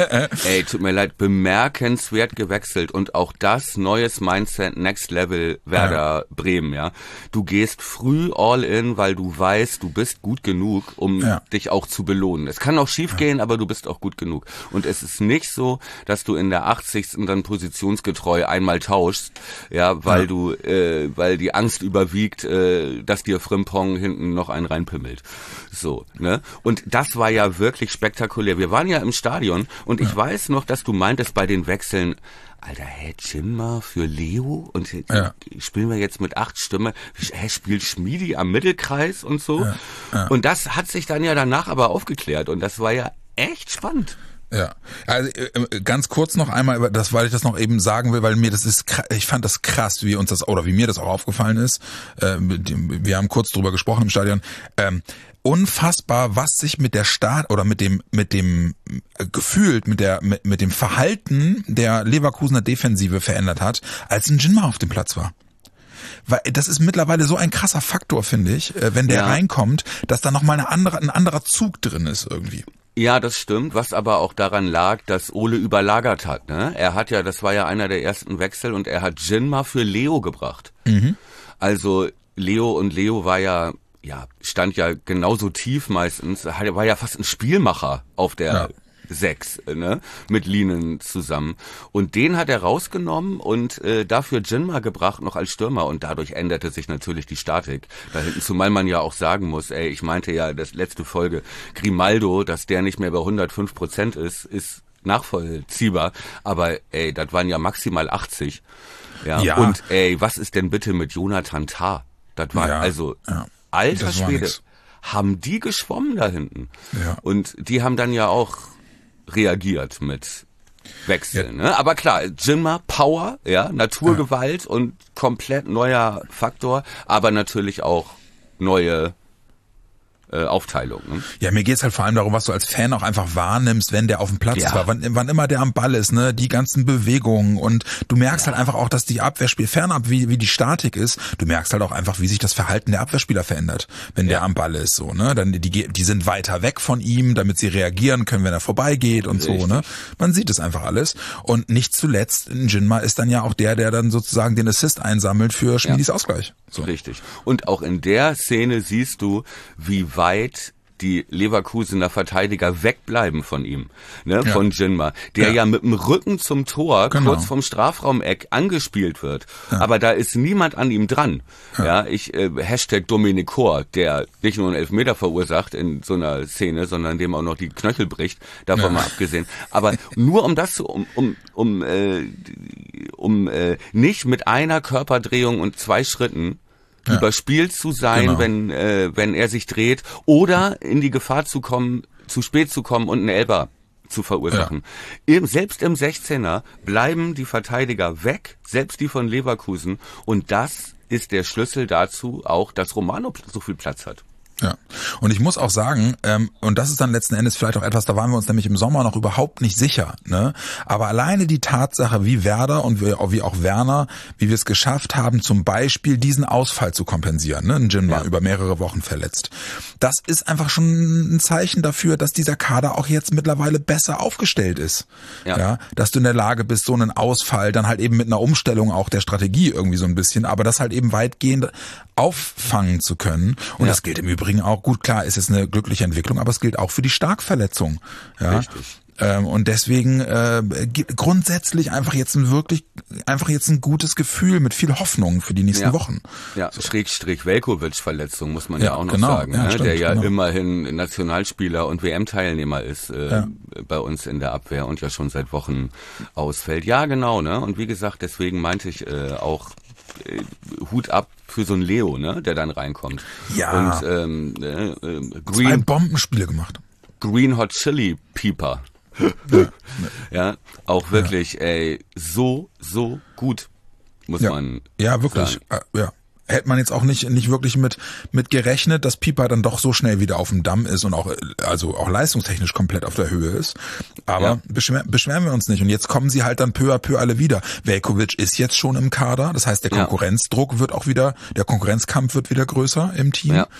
Ey, tut mir leid, bemerkenswert gewechselt und auch das neues Mindset Next Level Werder ja. Bremen, ja. Ja, du gehst früh all in, weil du weißt, du bist gut genug, um ja. dich auch zu belohnen. Es kann auch schief gehen, ja. aber du bist auch gut genug. Und es ist nicht so, dass du in der achtzigsten dann positionsgetreu einmal tauschst, ja, weil ja. du, äh, weil die Angst überwiegt, äh, dass dir Frimpong hinten noch einen reinpimmelt. So, ne? Und das war ja wirklich spektakulär. Wir waren ja im Stadion und ja. ich weiß noch, dass du meintest bei den Wechseln, Alter, hä, Jinma für Leo? Und ja. spielen wir jetzt mit acht Stimmen? Hä, spielt Schmiedi am Mittelkreis und so? Ja. Ja. Und das hat sich dann ja danach aber aufgeklärt. Und das war ja echt spannend. Ja, also ganz kurz noch einmal, das, weil ich das noch eben sagen will, weil mir das ist, ich fand das krass, wie uns das, oder wie mir das auch aufgefallen ist. Wir haben kurz drüber gesprochen im Stadion. Unfassbar, was sich mit der Start oder mit dem mit dem gefühlt mit der mit, mit dem Verhalten der Leverkusener Defensive verändert hat, als ein Jinma auf dem Platz war. Weil das ist mittlerweile so ein krasser Faktor, finde ich, wenn der ja. reinkommt, dass da noch mal eine andere ein anderer Zug drin ist irgendwie. Ja, das stimmt, was aber auch daran lag, dass Ole überlagert hat, ne? Er hat ja, das war ja einer der ersten Wechsel und er hat Jinma für Leo gebracht. Mhm. Also Leo und Leo war ja ja, stand ja genauso tief meistens, war ja fast ein Spielmacher auf der, sechs, ne, mit Linen zusammen. Und den hat er rausgenommen und äh, dafür Jinma gebracht, noch als Stürmer. Und dadurch änderte sich natürlich die Statik da hinten. Zumal man ja auch sagen muss, ey, ich meinte ja, das letzte Folge, Grimaldo, dass der nicht mehr bei hundertfünf Prozent ist, ist nachvollziehbar. Aber ey, das waren ja maximal achtzig. Ja. Ja. Und ey, was ist denn bitte mit Jonathan Tah? Das war ja, also, ja. alter Das war Schwede, nix. haben die geschwommen da hinten. Ja. Und die haben dann ja auch reagiert mit Wechseln. Ja. Ne? Aber klar, Jinma, Power, ja, Naturgewalt ja. und komplett neuer Faktor, aber natürlich auch neue äh, Aufteilung. Ne? Ja, mir geht's halt vor allem darum, was du als Fan auch einfach wahrnimmst, wenn der auf dem Platz Ja. war, wann, wann immer der am Ball ist, ne, die ganzen Bewegungen und du merkst ja. halt einfach auch, dass die Abwehrspiel, fernab wie, wie die Statik ist, du merkst halt auch einfach, wie sich das Verhalten der Abwehrspieler verändert, wenn ja. der am Ball ist, so, ne, dann die, die sind weiter weg von ihm, damit sie reagieren können, wenn er vorbeigeht und Richtig. so, ne, man sieht es einfach alles und nicht zuletzt, Jinma ist dann ja auch der, der dann sozusagen den Assist einsammelt für Schmiedis ja. Ausgleich. So. Richtig. Und auch in der Szene siehst du, wie weit die Leverkusener Verteidiger wegbleiben von ihm, ne, ja. von Jinma, der ja. ja mit dem Rücken zum Tor genau. kurz vom Strafraumeck angespielt wird, ja. aber da ist niemand an ihm dran. Ja, ja ich äh, Hashtag Dominic Kor, der nicht nur einen Elfmeter verursacht in so einer Szene, sondern dem auch noch die Knöchel bricht, davon ja. mal abgesehen. Aber nur um das zu, um um um äh, um äh, nicht mit einer Körperdrehung und zwei Schritten Ja. überspielt zu sein, genau. wenn äh, wenn er sich dreht oder in die Gefahr zu kommen, zu spät zu kommen und einen Elber zu verursachen. Ja. Im, selbst im sechzehner bleiben die Verteidiger weg, selbst die von Leverkusen und das ist der Schlüssel dazu auch, dass Romano so viel Platz hat. Ja, und ich muss auch sagen, ähm, und das ist dann letzten Endes vielleicht auch etwas, da waren wir uns nämlich im Sommer noch überhaupt nicht sicher, ne? Aber alleine die Tatsache, wie Werder und wie, wie auch Werner, wie wir es geschafft haben, zum Beispiel diesen Ausfall zu kompensieren, ne? Ein Jinma ja. über mehrere Wochen verletzt. Das ist einfach schon ein Zeichen dafür, dass dieser Kader auch jetzt mittlerweile besser aufgestellt ist. Ja. ja, dass du in der Lage bist, so einen Ausfall dann halt eben mit einer Umstellung auch der Strategie irgendwie so ein bisschen, aber das halt eben weitgehend auffangen zu können. Und ja. das gilt im Übrigen auch, gut, klar, es ist eine glückliche Entwicklung, aber es gilt auch für die Starkverletzung. Ja? Richtig. Ähm, und deswegen äh, grundsätzlich einfach jetzt ein wirklich, einfach jetzt ein gutes Gefühl mit viel Hoffnung für die nächsten ja. Wochen. Ja, so. Schrägstrich Velkovic-Verletzung, muss man ja, ja auch noch genau. sagen, ja, ne? stimmt, der ja genau. immerhin Nationalspieler und W M-Teilnehmer ist äh, ja. bei uns in der Abwehr und ja schon seit Wochen ausfällt. Ja, genau, ne? Und wie gesagt, deswegen meinte ich äh, auch äh, Hut ab für so ein Leo, ne, der dann reinkommt. Ja. Und ähm, äh, Green, zwei Bombenspiele gemacht. Green Hot Chili Pieper. Ja. ja, auch wirklich, ja. ey, so, so gut, muss ja. man Ja, wirklich, sagen. ja. Hätte man jetzt auch nicht nicht wirklich mit mit gerechnet, dass Pieper dann doch so schnell wieder auf dem Damm ist und auch also auch leistungstechnisch komplett auf der Höhe ist. Aber ja. beschwer, beschweren wir uns nicht. Und jetzt kommen sie halt dann peu à peu alle wieder. Velkovic ist jetzt schon im Kader, das heißt der Konkurrenzdruck ja. wird auch wieder, der Konkurrenzkampf wird wieder größer im Team. Ja.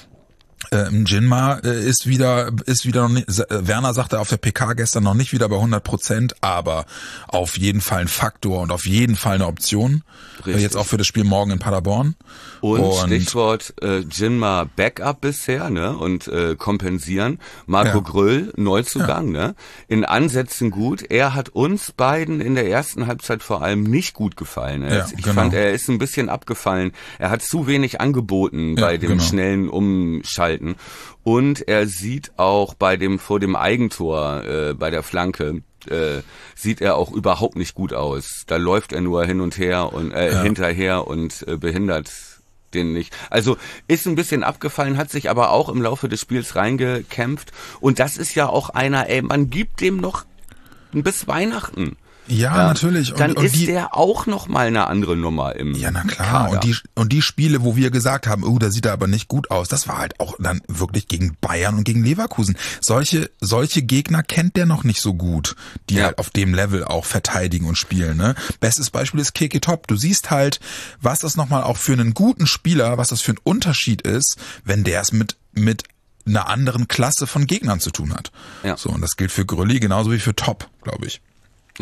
Ähm, Jinma äh, ist wieder, ist wieder noch nicht, äh, Werner sagte auf der P K gestern noch nicht wieder bei hundert Prozent, aber auf jeden Fall ein Faktor und auf jeden Fall eine Option. Äh, jetzt auch für das Spiel morgen in Paderborn. Und, und Stichwort äh, Jinma Backup bisher, ne? Und äh, kompensieren. Marco ja. Gröll, Neuzugang, ja. ne? In Ansätzen gut. Er hat uns beiden in der ersten Halbzeit vor allem nicht gut gefallen. Er, ja, ich genau. fand, er ist ein bisschen abgefallen. Er hat zu wenig angeboten ja, bei dem genau. schnellen Umschalten. Und er sieht auch bei dem vor dem Eigentor, äh, bei der Flanke, äh, sieht er auch überhaupt nicht gut aus. Da läuft er nur hin und her und äh, ja. hinterher und äh, behindert den nicht. Also ist ein bisschen abgefallen, hat sich aber auch im Laufe des Spiels reingekämpft. Und das ist ja auch einer, ey, man gibt dem noch bis Weihnachten. Ja, ja, natürlich. Und, dann und ist die, der auch noch mal eine andere Nummer im Ja, na klar. Kader. Und die und die Spiele, wo wir gesagt haben, oh, da sieht er aber nicht gut aus, das war halt auch dann wirklich gegen Bayern und gegen Leverkusen. Solche solche Gegner kennt der noch nicht so gut, die ja. halt auf dem Level auch verteidigen und spielen. Ne? Bestes Beispiel ist Keke Top. Du siehst halt, was das nochmal auch für einen guten Spieler, was das für ein Unterschied ist, wenn der es mit mit einer anderen Klasse von Gegnern zu tun hat. Ja. So, und das gilt für Grölli genauso wie für Top, glaube ich. Ja.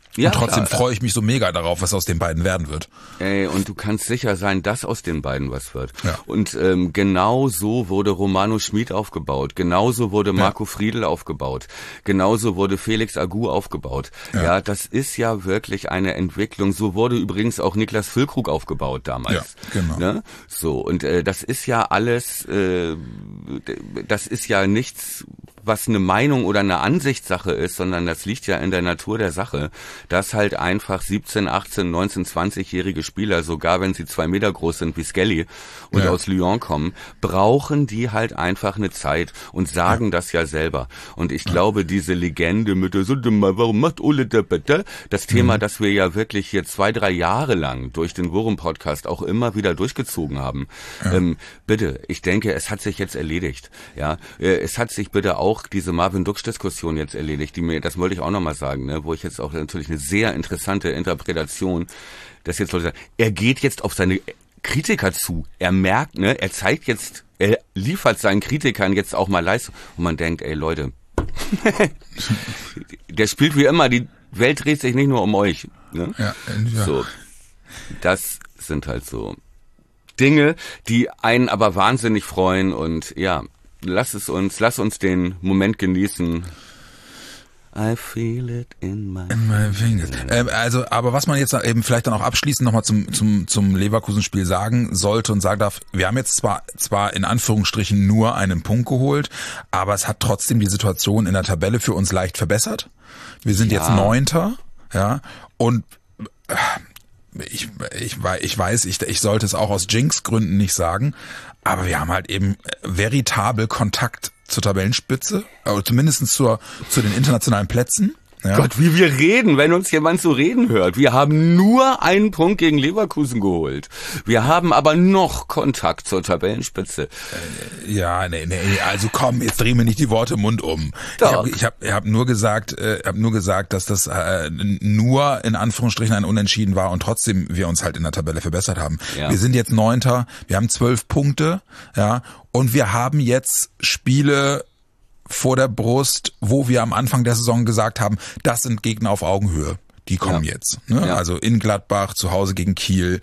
Ja, und trotzdem freue ich mich so mega darauf, was aus den beiden werden wird. Ey, und du kannst sicher sein, dass aus den beiden was wird. Ja. Und ähm, genau so wurde Romano Schmid aufgebaut. Genauso wurde Marco ja. Friedl aufgebaut. Genauso wurde Felix Agu aufgebaut. Ja. ja, das ist ja wirklich eine Entwicklung. So wurde übrigens auch Niklas Füllkrug aufgebaut damals. Ja, genau. Ne? So, und äh, das ist ja alles, äh, das ist ja nichts, was eine Meinung oder eine Ansichtssache ist, sondern das liegt ja in der Natur der Sache, dass halt einfach siebzehn, achtzehn, neunzehn, zwanzigjährige Spieler, sogar wenn sie zwei Meter groß sind wie Skelly und ja. aus Lyon kommen, brauchen die halt einfach eine Zeit und sagen ja. das ja selber. Und ich ja. glaube, diese Legende mit der Sünde, warum macht Ole der bitte? Das Thema, mhm. das wir ja wirklich hier zwei, drei Jahre lang durch den Wurm-Podcast auch immer wieder durchgezogen haben. Ja. Ähm, bitte, ich denke, es hat sich jetzt erledigt. Ja, es hat sich bitte auch diese Marvin-Duksch-Diskussion jetzt erledigt, die mir, das wollte ich auch nochmal sagen, ne, wo ich jetzt auch natürlich eine sehr interessante Interpretation, dass jetzt Leute sagen, er geht jetzt auf seine Kritiker zu, er merkt, ne, er zeigt jetzt, er liefert seinen Kritikern jetzt auch mal Leistung und man denkt, ey Leute, der spielt wie immer, die Welt dreht sich nicht nur um euch, ne? Ja, ja. So, das sind halt so Dinge, die einen aber wahnsinnig freuen und ja, Lass es uns, lass uns den Moment genießen. I feel it in my, in my fingers. Ähm, also, aber was man jetzt eben vielleicht dann auch abschließend nochmal zum, zum, zum Leverkusen-Spiel sagen sollte und sagen darf, wir haben jetzt zwar, zwar in Anführungsstrichen nur einen Punkt geholt, aber es hat trotzdem die Situation in der Tabelle für uns leicht verbessert. Wir sind ja. jetzt Neunter, ja, und ich, ich, ich weiß, ich, ich sollte es auch aus Jinx-Gründen nicht sagen, aber wir haben halt eben veritabel Kontakt zur Tabellenspitze, oder zumindest zur, zu den internationalen Plätzen. Ja. Gott, wie wir reden, wenn uns jemand so reden hört. Wir haben nur einen Punkt gegen Leverkusen geholt. Wir haben aber noch Kontakt zur Tabellenspitze. Äh, ja, nee, nee, also komm, jetzt drehen wir nicht die Worte im Mund um. Doch. Ich habe ich hab, hab nur gesagt, äh, hab nur gesagt, dass das äh, nur in Anführungsstrichen ein Unentschieden war und trotzdem wir uns halt in der Tabelle verbessert haben. Ja. Wir sind jetzt Neunter, wir haben zwölf Punkte, ja, und wir haben jetzt Spiele vor der Brust, wo wir am Anfang der Saison gesagt haben, das sind Gegner auf Augenhöhe. Die kommen ja. jetzt. Ne? Ja. Also in Gladbach, zu Hause gegen Kiel.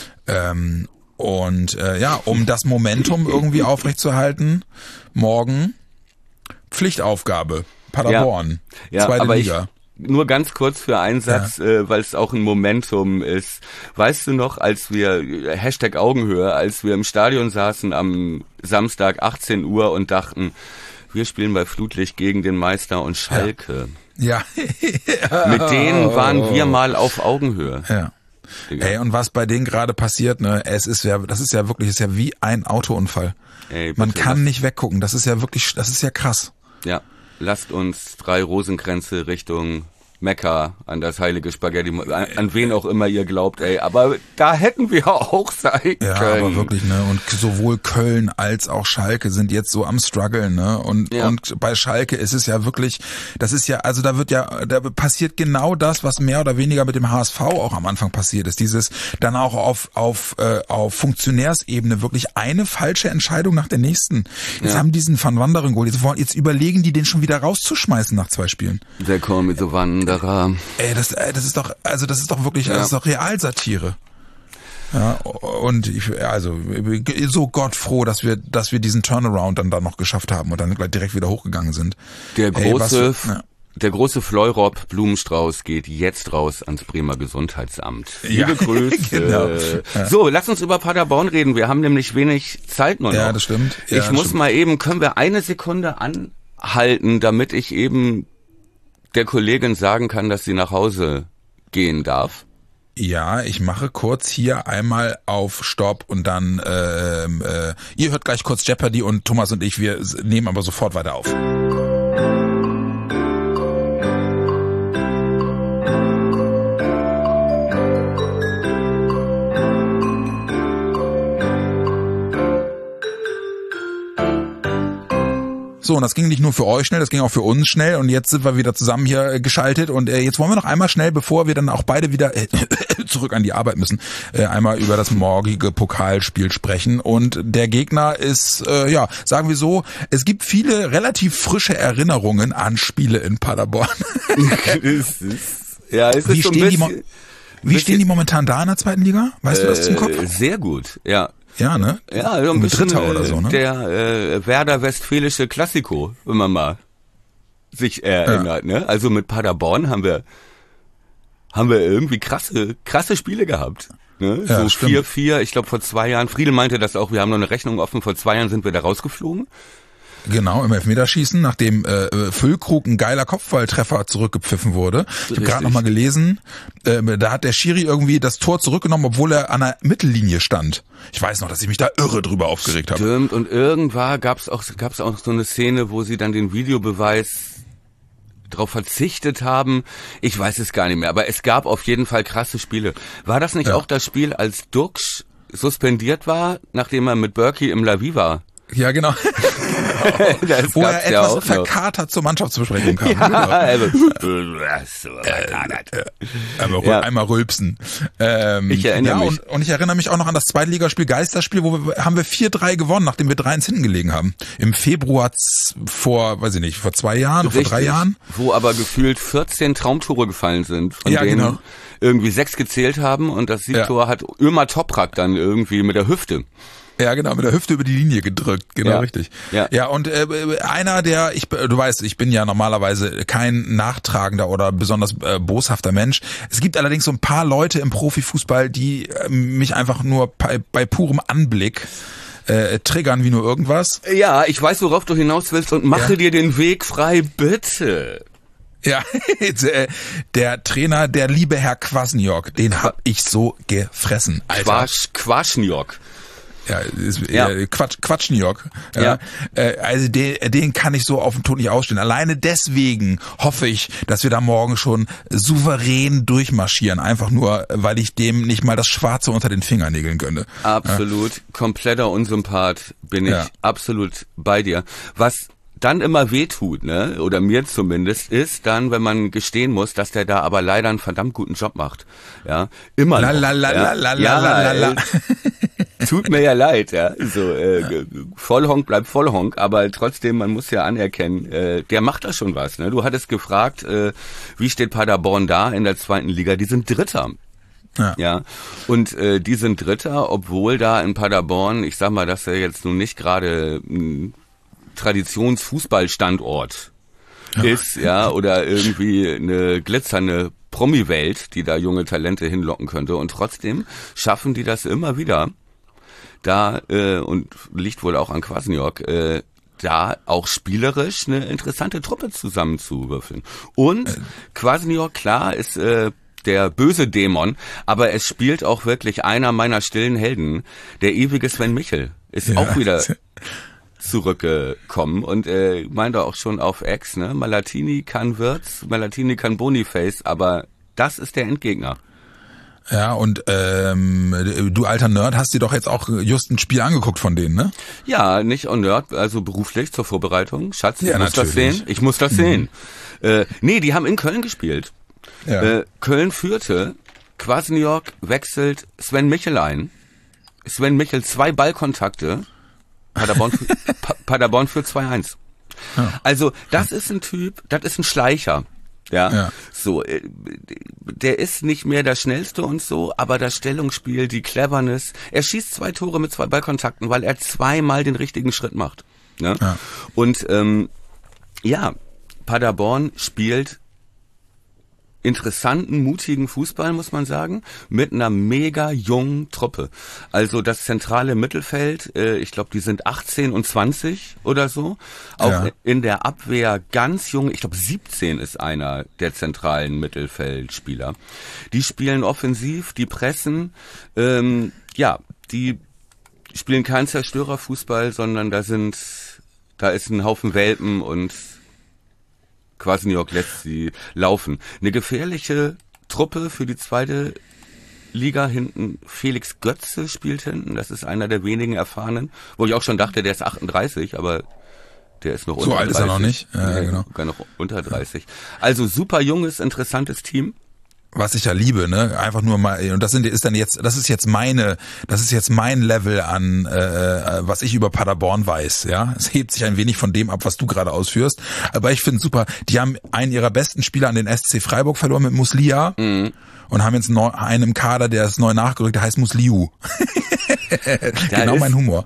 Ähm, und äh, ja, um das Momentum irgendwie aufrechtzuerhalten, morgen Pflichtaufgabe. Paderborn, ja. Ja, zweite aber Liga. Ich, nur ganz kurz für einen Satz, ja. äh, weil es auch ein Momentum ist. Weißt du noch, als wir, Hashtag Augenhöhe, als wir im Stadion saßen am Samstag achtzehn Uhr und dachten, wir spielen bei Flutlicht gegen den Meister und Schalke. Ja. ja. Mit denen waren wir mal auf Augenhöhe. Ja. Digga. Ey, und was bei denen gerade passiert, ne, es ist ja, das ist ja wirklich, ist ja wie ein Autounfall. Ey, bitte, Man kann nicht weggucken. Das ist ja wirklich, das ist ja krass. Ja. Lasst uns drei Rosenkränze Richtung Mekka, an das heilige Spaghetti, an, an wen auch immer ihr glaubt, ey, aber da hätten wir auch sein ja, können. Ja, aber wirklich, ne, und sowohl Köln als auch Schalke sind jetzt so am struggeln, ne, und, ja. und bei Schalke ist es ja wirklich, das ist ja, also da wird ja, da passiert genau das, was mehr oder weniger mit dem H S V auch am Anfang passiert ist, dieses dann auch auf, auf, äh, auf Funktionärsebene wirklich eine falsche Entscheidung nach der nächsten. Jetzt ja. haben diesen Van Wanderen geholt, jetzt, jetzt überlegen die den schon wieder rauszuschmeißen nach zwei Spielen. Der kommt mit so Wanderer. Ey, das, das ist doch, also das ist doch wirklich, ja. das ist doch Realsatire. Ja, und ich, also so Gott froh, dass wir, dass wir diesen Turnaround dann da noch geschafft haben und dann gleich direkt wieder hochgegangen sind. Der große, Ey, was, ja. der große Fleurop Blumenstrauß geht jetzt raus ans Bremer Gesundheitsamt. Liebe ja, Grüße. Genau. Ja. So, lass uns über Paderborn reden. Wir haben nämlich wenig Zeit nur noch. Ja, das stimmt. Ja, ich das muss stimmt. mal eben, können wir eine Sekunde anhalten, damit ich eben der Kollegin sagen kann, dass sie nach Hause gehen darf? Ja, ich mache kurz hier einmal auf Stopp und dann, äh, äh, ihr hört gleich kurz Jeopardy und Thomas und ich, wir nehmen aber sofort weiter auf. So, und das ging nicht nur für euch schnell, das ging auch für uns schnell und jetzt sind wir wieder zusammen hier äh, geschaltet und äh, jetzt wollen wir noch einmal schnell, bevor wir dann auch beide wieder äh, zurück an die Arbeit müssen, äh, einmal über das morgige Pokalspiel sprechen und der Gegner ist, äh, ja, sagen wir so, es gibt viele relativ frische Erinnerungen an Spiele in Paderborn. Ja, es wie ist so ein stehen die bisschen, Wie bisschen, stehen die momentan da in der zweiten Liga? Weißt äh, du das zum Kopf? Sehr gut, ja. Ja, ne? Ja, so ein bisschen Dritter oder so, ne? Der äh, Werder-Westfälische Klassiko, wenn man mal sich erinnert, ja. ne? Also mit Paderborn haben wir haben wir irgendwie krasse krasse Spiele gehabt. Ne? Ja, so vier vier, ich glaube vor zwei Jahren. Friedel meinte das auch, wir haben noch eine Rechnung offen, vor zwei Jahren sind wir da rausgeflogen. Genau, im Elfmeterschießen, nachdem äh, Füllkrug ein geiler Kopfballtreffer zurückgepfiffen wurde. Ich habe gerade nochmal gelesen, äh, da hat der Schiri irgendwie das Tor zurückgenommen, obwohl er an der Mittellinie stand. Ich weiß noch, dass ich mich da irre drüber aufgeregt habe. Stimmt, und irgendwann gab's auch gab's auch so eine Szene, wo sie dann den Videobeweis drauf verzichtet haben. Ich weiß es gar nicht mehr, aber es gab auf jeden Fall krasse Spiele. War das nicht ja. auch das Spiel, als Duxch suspendiert war, nachdem er mit Berkey im La Vie war? Ja, genau. Das wo er ja etwas verkatert zur Mannschaftsbesprechung kam. Ja, genau. so verkatert. Äh, äh, einmal, ja. einmal rülpsen. Ähm, ich erinnere ja, mich. Und, und ich erinnere mich auch noch an das Zweitligaspiel Geisterspiel, wo wir, haben wir vier drei gewonnen, nachdem wir drei ins Hinten gelegen haben. Im Februar vor, weiß ich nicht, vor zwei Jahren, Richtig, vor drei Jahren. Wo aber gefühlt vierzehn Traumtore gefallen sind, von ja, denen genau. irgendwie sechs gezählt haben und das Siegtor ja. hat Ömer Toprak dann irgendwie mit der Hüfte. Ja, genau, mit der Hüfte über die Linie gedrückt, genau, ja. richtig. Ja, ja und äh, einer, der, ich, du weißt, ich bin ja normalerweise kein nachtragender oder besonders äh, boshafter Mensch. Es gibt allerdings so ein paar Leute im Profifußball, die äh, mich einfach nur bei, bei purem Anblick äh, triggern wie nur irgendwas. Ja, ich weiß, worauf du hinaus willst und mache ja. dir den Weg frei, bitte. Ja, der Trainer, der liebe Herr Kwasniok, den hab ich so gefressen, Alter. Quasch, Quaschniok. Ja, ist, ja. Äh, Quatsch, Quatschniok. Ja. ja. Äh, also den, den kann ich so auf den Tod nicht ausstehen. Alleine deswegen hoffe ich, dass wir da morgen schon souverän durchmarschieren. Einfach nur, weil ich dem nicht mal das Schwarze unter den Fingernägeln gönne. Absolut. Ja. Kompletter Unsympath bin ich ja. absolut bei dir. Was dann immer wehtut, ne, oder mir zumindest, ist dann, wenn man gestehen muss, dass der da aber leider einen verdammt guten Job macht. Ja, immer noch. La, la, la, ja. la, la, ja, la, la, la. Tut mir ja leid, ja. So, äh, Vollhonk bleibt Vollhonk, aber trotzdem, man muss ja anerkennen, äh, der macht da schon was. Ne? Du hattest gefragt, äh, wie steht Paderborn da in der zweiten Liga? Die sind Dritter. Ja. ja. Und äh, die sind Dritter, obwohl da in Paderborn, ich sag mal, dass er jetzt nun nicht gerade ein Traditionsfußballstandort ja. ist, ja, oder irgendwie eine glitzernde Promi-Welt, die da junge Talente hinlocken könnte. Und trotzdem schaffen die das immer wieder, da, äh, und liegt wohl auch an Kwasniok, äh, da auch spielerisch eine interessante Truppe zusammenzuwürfeln. Und äh. Kwasniok, klar, ist äh, der böse Dämon, aber es spielt auch wirklich einer meiner stillen Helden, der ewige Sven Michel, ist ja. auch wieder zurückgekommen und äh, meinte auch schon auf Ex, ne, Malatini kann Wirtz, Malatini kann Boniface, aber das ist der Endgegner. Ja, und ähm, du alter Nerd hast dir doch jetzt auch just ein Spiel angeguckt von denen, ne? Ja, nicht on Nerd, also beruflich zur Vorbereitung. Schatz, ich ja, muss natürlich. das sehen. Ich muss das mhm. sehen. Äh, nee, die haben in Köln gespielt. Ja. Äh, Köln führte, Kwasniok wechselt Sven Michel ein. Sven Michel zwei Ballkontakte. Paderborn, pa- Paderborn führt zwei eins. Ja. Also das ist ein Typ, das ist ein Schleicher. Ja, ja, so, der ist nicht mehr der Schnellste und so, aber das Stellungsspiel, die Cleverness, er schießt zwei Tore mit zwei Ballkontakten, weil er zweimal den richtigen Schritt macht. Ne? Ja. Und ähm, ja, Paderborn spielt interessanten, mutigen Fußball, muss man sagen, mit einer mega jungen Truppe. Also das zentrale Mittelfeld, äh, ich glaube, die sind achtzehn und zwanzig oder so. Auch ja. in der Abwehr ganz jung, ich glaube siebzehn ist einer der zentralen Mittelfeldspieler. Die spielen offensiv, die pressen, ähm, ja, die spielen keinen Zerstörerfußball, sondern da sind, da ist ein Haufen Welpen und Kwasniok lässt sie laufen. Eine gefährliche Truppe für die zweite Liga hinten. Felix Götze spielt hinten. Das ist einer der wenigen Erfahrenen. Wo ich auch schon dachte, der ist achtunddreißig, aber der ist noch so unter alt dreißig. Ist er noch nicht. Ja, ja, genau. Sogar noch unter dreißig. Also super junges, interessantes Team. was ich ja liebe, ne, einfach nur mal, und das sind, ist dann jetzt, das ist jetzt meine, das ist jetzt mein Level an, äh, was ich über Paderborn weiß, ja. Es hebt sich ein wenig von dem ab, was du gerade ausführst, aber ich finde super, die haben einen ihrer besten Spieler an den S C Freiburg verloren mit Muslia mhm. und haben jetzt neu, einen im Kader, der ist neu nachgerückt, der heißt Musliu. Genau ist, mein Humor.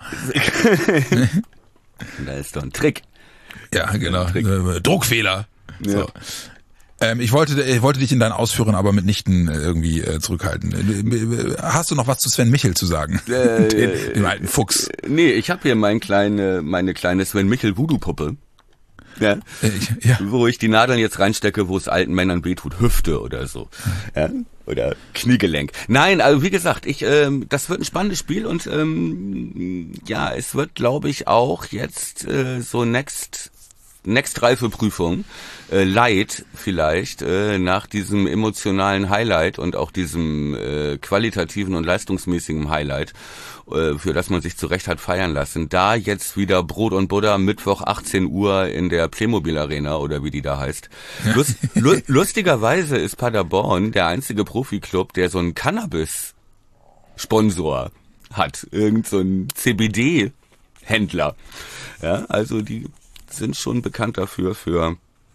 Da ist doch ein Trick. Ja, genau. Trick. Druckfehler. Ja. So. Ähm, ich wollte, ich wollte dich in deinen Ausführungen aber mitnichten irgendwie äh, zurückhalten. Hast du noch was zu Sven Michel zu sagen? Äh, dem, dem alten Fuchs. Äh, nee, ich habe hier mein kleine, meine kleine Sven Michel Voodoo-Puppe. Ja, ich, ja. Wo ich die Nadeln jetzt reinstecke, wo es alten Männern wehtut, Hüfte oder so, ja, oder Kniegelenk. Nein, also wie gesagt, ich, ähm, das wird ein spannendes Spiel und ähm, ja, es wird, glaube ich, auch jetzt äh, so next next Reifeprüfung äh, Light vielleicht äh, nach diesem emotionalen Highlight und auch diesem äh, qualitativen und leistungsmäßigen Highlight, äh, für das man sich zu Recht hat feiern lassen. Da jetzt wieder Brot und Butter, Mittwoch achtzehn Uhr in der Playmobil Arena oder wie die da heißt. Ja. Lust, lu- lustigerweise ist Paderborn der einzige Profiklub, der so einen Cannabis-Sponsor hat. Irgend so ein C B D-Händler. Ja, also die sind schon bekannt dafür, für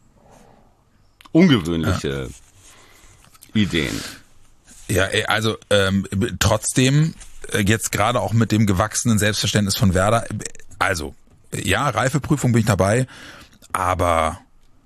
ungewöhnliche ja. Ideen. Ja, also ähm, trotzdem, jetzt gerade auch mit dem gewachsenen Selbstverständnis von Werder, also ja, Reifeprüfung bin ich dabei, aber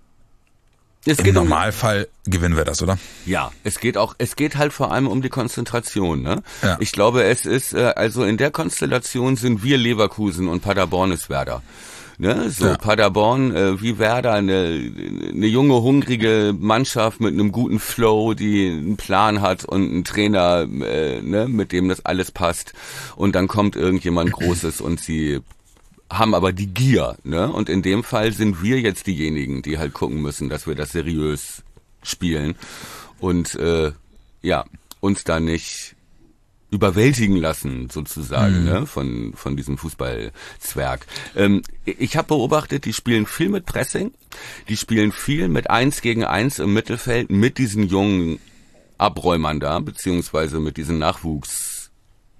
es im Normalfall um, gewinnen wir das, oder? Ja, es geht auch, es geht halt vor allem um die Konzentration, ne? Ja. Ich glaube, es ist, also in der Konstellation sind wir Leverkusen und Paderborn ist Werder. Ne, so ja. Paderborn äh, wie Werder, eine, eine junge, hungrige Mannschaft mit einem guten Flow, die einen Plan hat und einen Trainer, äh, ne, mit dem das alles passt. Und dann kommt irgendjemand Großes und sie haben aber die Gier. Ne? Und in dem Fall sind wir jetzt diejenigen, die halt gucken müssen, dass wir das seriös spielen und äh, ja uns da nicht überwältigen lassen, sozusagen, mhm. ne, von von diesem Fußballzwerg. Ähm, ich habe beobachtet, die spielen viel mit Pressing, die spielen viel mit eins gegen eins im Mittelfeld mit diesen jungen Abräumern da, beziehungsweise mit diesen Nachwuchs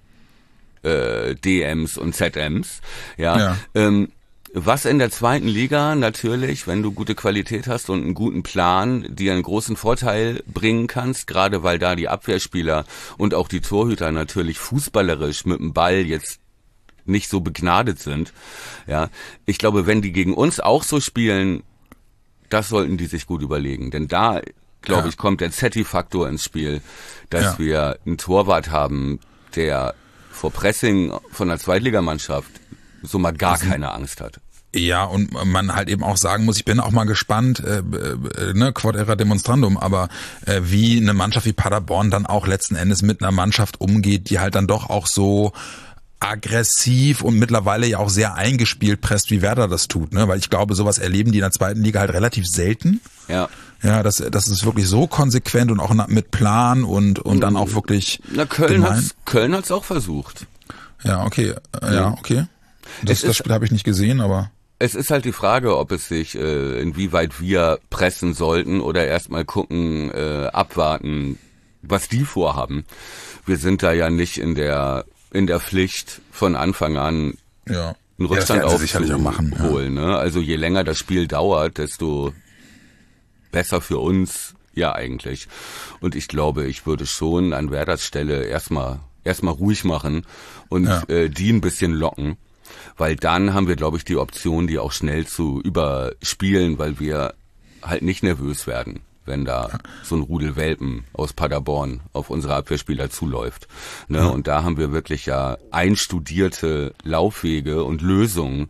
äh, D Ms und Z Ms. Ja. ja. Ähm, Was in der zweiten Liga natürlich, wenn du gute Qualität hast und einen guten Plan, dir einen großen Vorteil bringen kannst, gerade weil da die Abwehrspieler und auch die Torhüter natürlich fußballerisch mit dem Ball jetzt nicht so begnadet sind. Ja, ich glaube, wenn die gegen uns auch so spielen, das sollten die sich gut überlegen, denn da, glaube ja. ich, kommt der Zetti-Faktor ins Spiel, dass ja. wir einen Torwart haben, der vor Pressing von der Zweitligamannschaft so mal gar keine Angst hat. Ja, und man halt eben auch sagen muss, ich bin auch mal gespannt, äh, äh, ne, quod era demonstrandum, aber äh, wie eine Mannschaft wie Paderborn dann auch letzten Endes mit einer Mannschaft umgeht, die halt dann doch auch so aggressiv und mittlerweile ja auch sehr eingespielt presst, wie Werder das tut, ne? Weil ich glaube, sowas erleben die in der zweiten Liga halt relativ selten. Ja. Ja, das, das ist wirklich so konsequent und auch mit Plan und und dann auch wirklich. Na, Köln hat's, Köln hat's auch versucht. Ja, okay, ja, okay. Das, das Spiel habe ich nicht gesehen, aber es ist halt die Frage, ob es sich, äh, inwieweit wir pressen sollten oder erstmal gucken, äh, abwarten, was die vorhaben. Wir sind da ja nicht in der in der Pflicht von Anfang an ja. einen Rückstand ja, aufzuholen. Ja. Ne? Also je länger das Spiel dauert, desto besser für uns ja eigentlich. Und ich glaube, ich würde schon an Werders Stelle erstmal erstmal ruhig machen und ja. äh, die ein bisschen locken. Weil dann haben wir, glaube ich, die Option, die auch schnell zu überspielen, weil wir halt nicht nervös werden, wenn da ja. so ein Rudel Welpen aus Paderborn auf unsere Abwehrspieler zuläuft. Ne? Ja. Und da haben wir wirklich ja einstudierte Laufwege und Lösungen,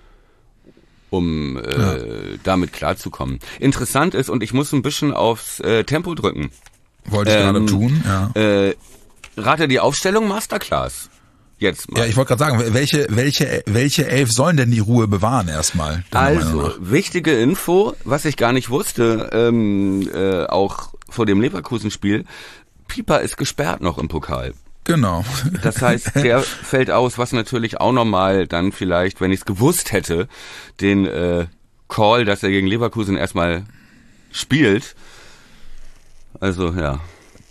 um äh, ja. damit klarzukommen. Interessant ist, und ich muss ein bisschen aufs äh, Tempo drücken. Wollte ich ähm, gerade tun, ja. Äh, rate die Aufstellung, Masterclass. Jetzt mal. Ja, ich wollte gerade sagen, welche welche welche Elf sollen denn die Ruhe bewahren erstmal? Also, wichtige Info, was ich gar nicht wusste, ähm, äh, auch vor dem Leverkusen-Spiel, Pieper ist gesperrt noch im Pokal. Genau. Das heißt, der fällt aus, was natürlich auch nochmal dann vielleicht, wenn ich es gewusst hätte, den äh, Call, dass er gegen Leverkusen erstmal spielt. Also, ja.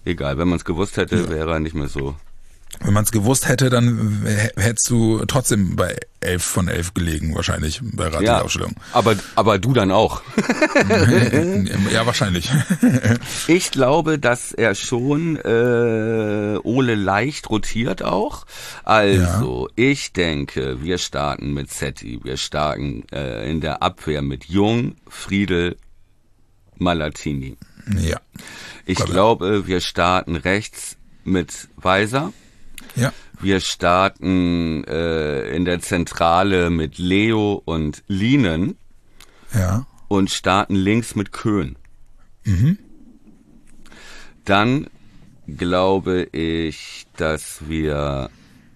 egal. Wenn man es gewusst hätte, ja. wäre er nicht mehr so. Wenn man es gewusst hätte, dann hättest du trotzdem bei elf von elf gelegen, wahrscheinlich, bei Ratioaufstellung. Ja, aber, aber du dann auch. Ja, wahrscheinlich. Ich glaube, dass er schon äh, Ole leicht rotiert auch. Also, ja. ich denke, wir starten mit Zetti, wir starten äh, in der Abwehr mit Jung, Friedel, Malatini. Ja. Ich glaube, wir starten rechts mit Weiser. Ja. Wir starten äh, in der Zentrale mit Leo und Lienen. Ja. Und starten links mit Köhn. Mhm. Dann glaube ich, dass wir...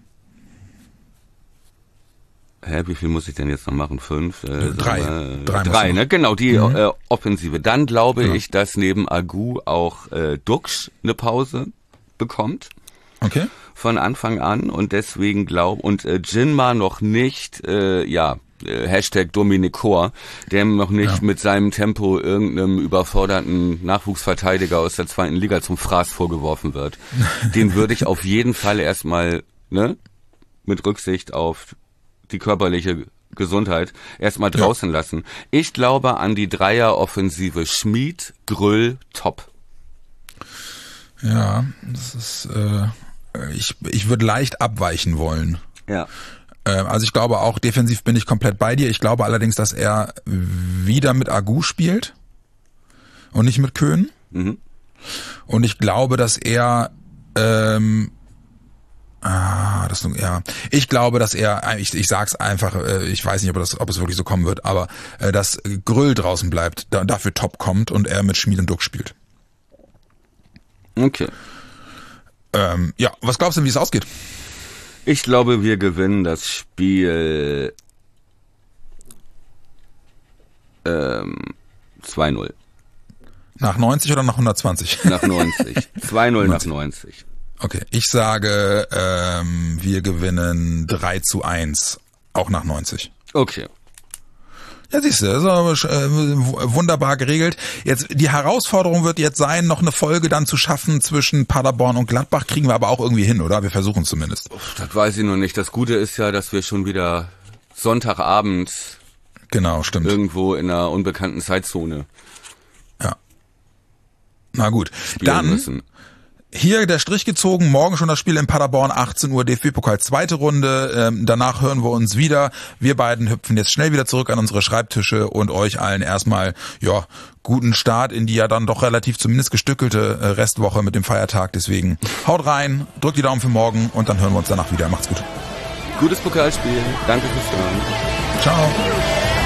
Hä, wie viel muss ich denn jetzt noch machen? Fünf? Äh, drei. Äh, drei, drei ne? Genau, die mhm. äh, Offensive. Dann glaube ja. ich, dass neben Agu auch äh, Dux eine Pause bekommt. Okay. Von Anfang an. Und deswegen glaube... Und äh, Jinma noch nicht, äh, ja... Hashtag Dominikor, der noch nicht ja. mit seinem Tempo irgendeinem überforderten Nachwuchsverteidiger aus der zweiten Liga zum Fraß vorgeworfen wird. Den würde ich auf jeden Fall erstmal, ne, mit Rücksicht auf die körperliche Gesundheit erstmal draußen ja. lassen. Ich glaube an die Dreieroffensive Schmid, Gröll, Top. Ja, das ist, äh, ich, ich würde leicht abweichen wollen. Ja. Also ich glaube auch, defensiv bin ich komplett bei dir. Ich glaube allerdings, dass er wieder mit Agu spielt und nicht mit Köhn. Mhm. Und ich glaube, dass er ähm, ah, das ja, ich glaube, dass er, ich, ich sag's einfach, ich weiß nicht, ob das, ob es wirklich so kommen wird, aber äh, dass Gröll draußen bleibt, da, dafür Top kommt und er mit Schmid und Duck spielt. Okay. Ähm, ja, was glaubst du denn, wie es ausgeht? Ich glaube, wir gewinnen das Spiel ähm, zwei null. Nach neunzig oder nach hundertzwanzig? Nach neunzig. zwei null nach neunzig. Okay, ich sage, ähm, wir gewinnen drei zu eins, auch nach neunzig. Okay. Ja, siehst du, das ist aber äh, wunderbar geregelt. Jetzt die Herausforderung wird jetzt sein, noch eine Folge dann zu schaffen zwischen Paderborn und Gladbach. Kriegen wir aber auch irgendwie hin, oder? Wir versuchen es zumindest. Das weiß ich noch nicht. Das Gute ist ja, dass wir schon wieder Sonntagabend genau, stimmt. irgendwo in einer unbekannten Zeitzone. Ja. Na gut, dann müssen. Hier der Strich gezogen, morgen schon das Spiel in Paderborn, achtzehn Uhr D F B-Pokal, zweite Runde. Ähm, danach hören wir uns wieder. Wir beiden hüpfen jetzt schnell wieder zurück an unsere Schreibtische und euch allen erstmal ja guten Start in die ja dann doch relativ zumindest gestückelte äh, Restwoche mit dem Feiertag. Deswegen haut rein, drückt die Daumen für morgen und dann hören wir uns danach wieder. Macht's gut. Gutes Pokalspiel. Danke fürs Hören. Ciao.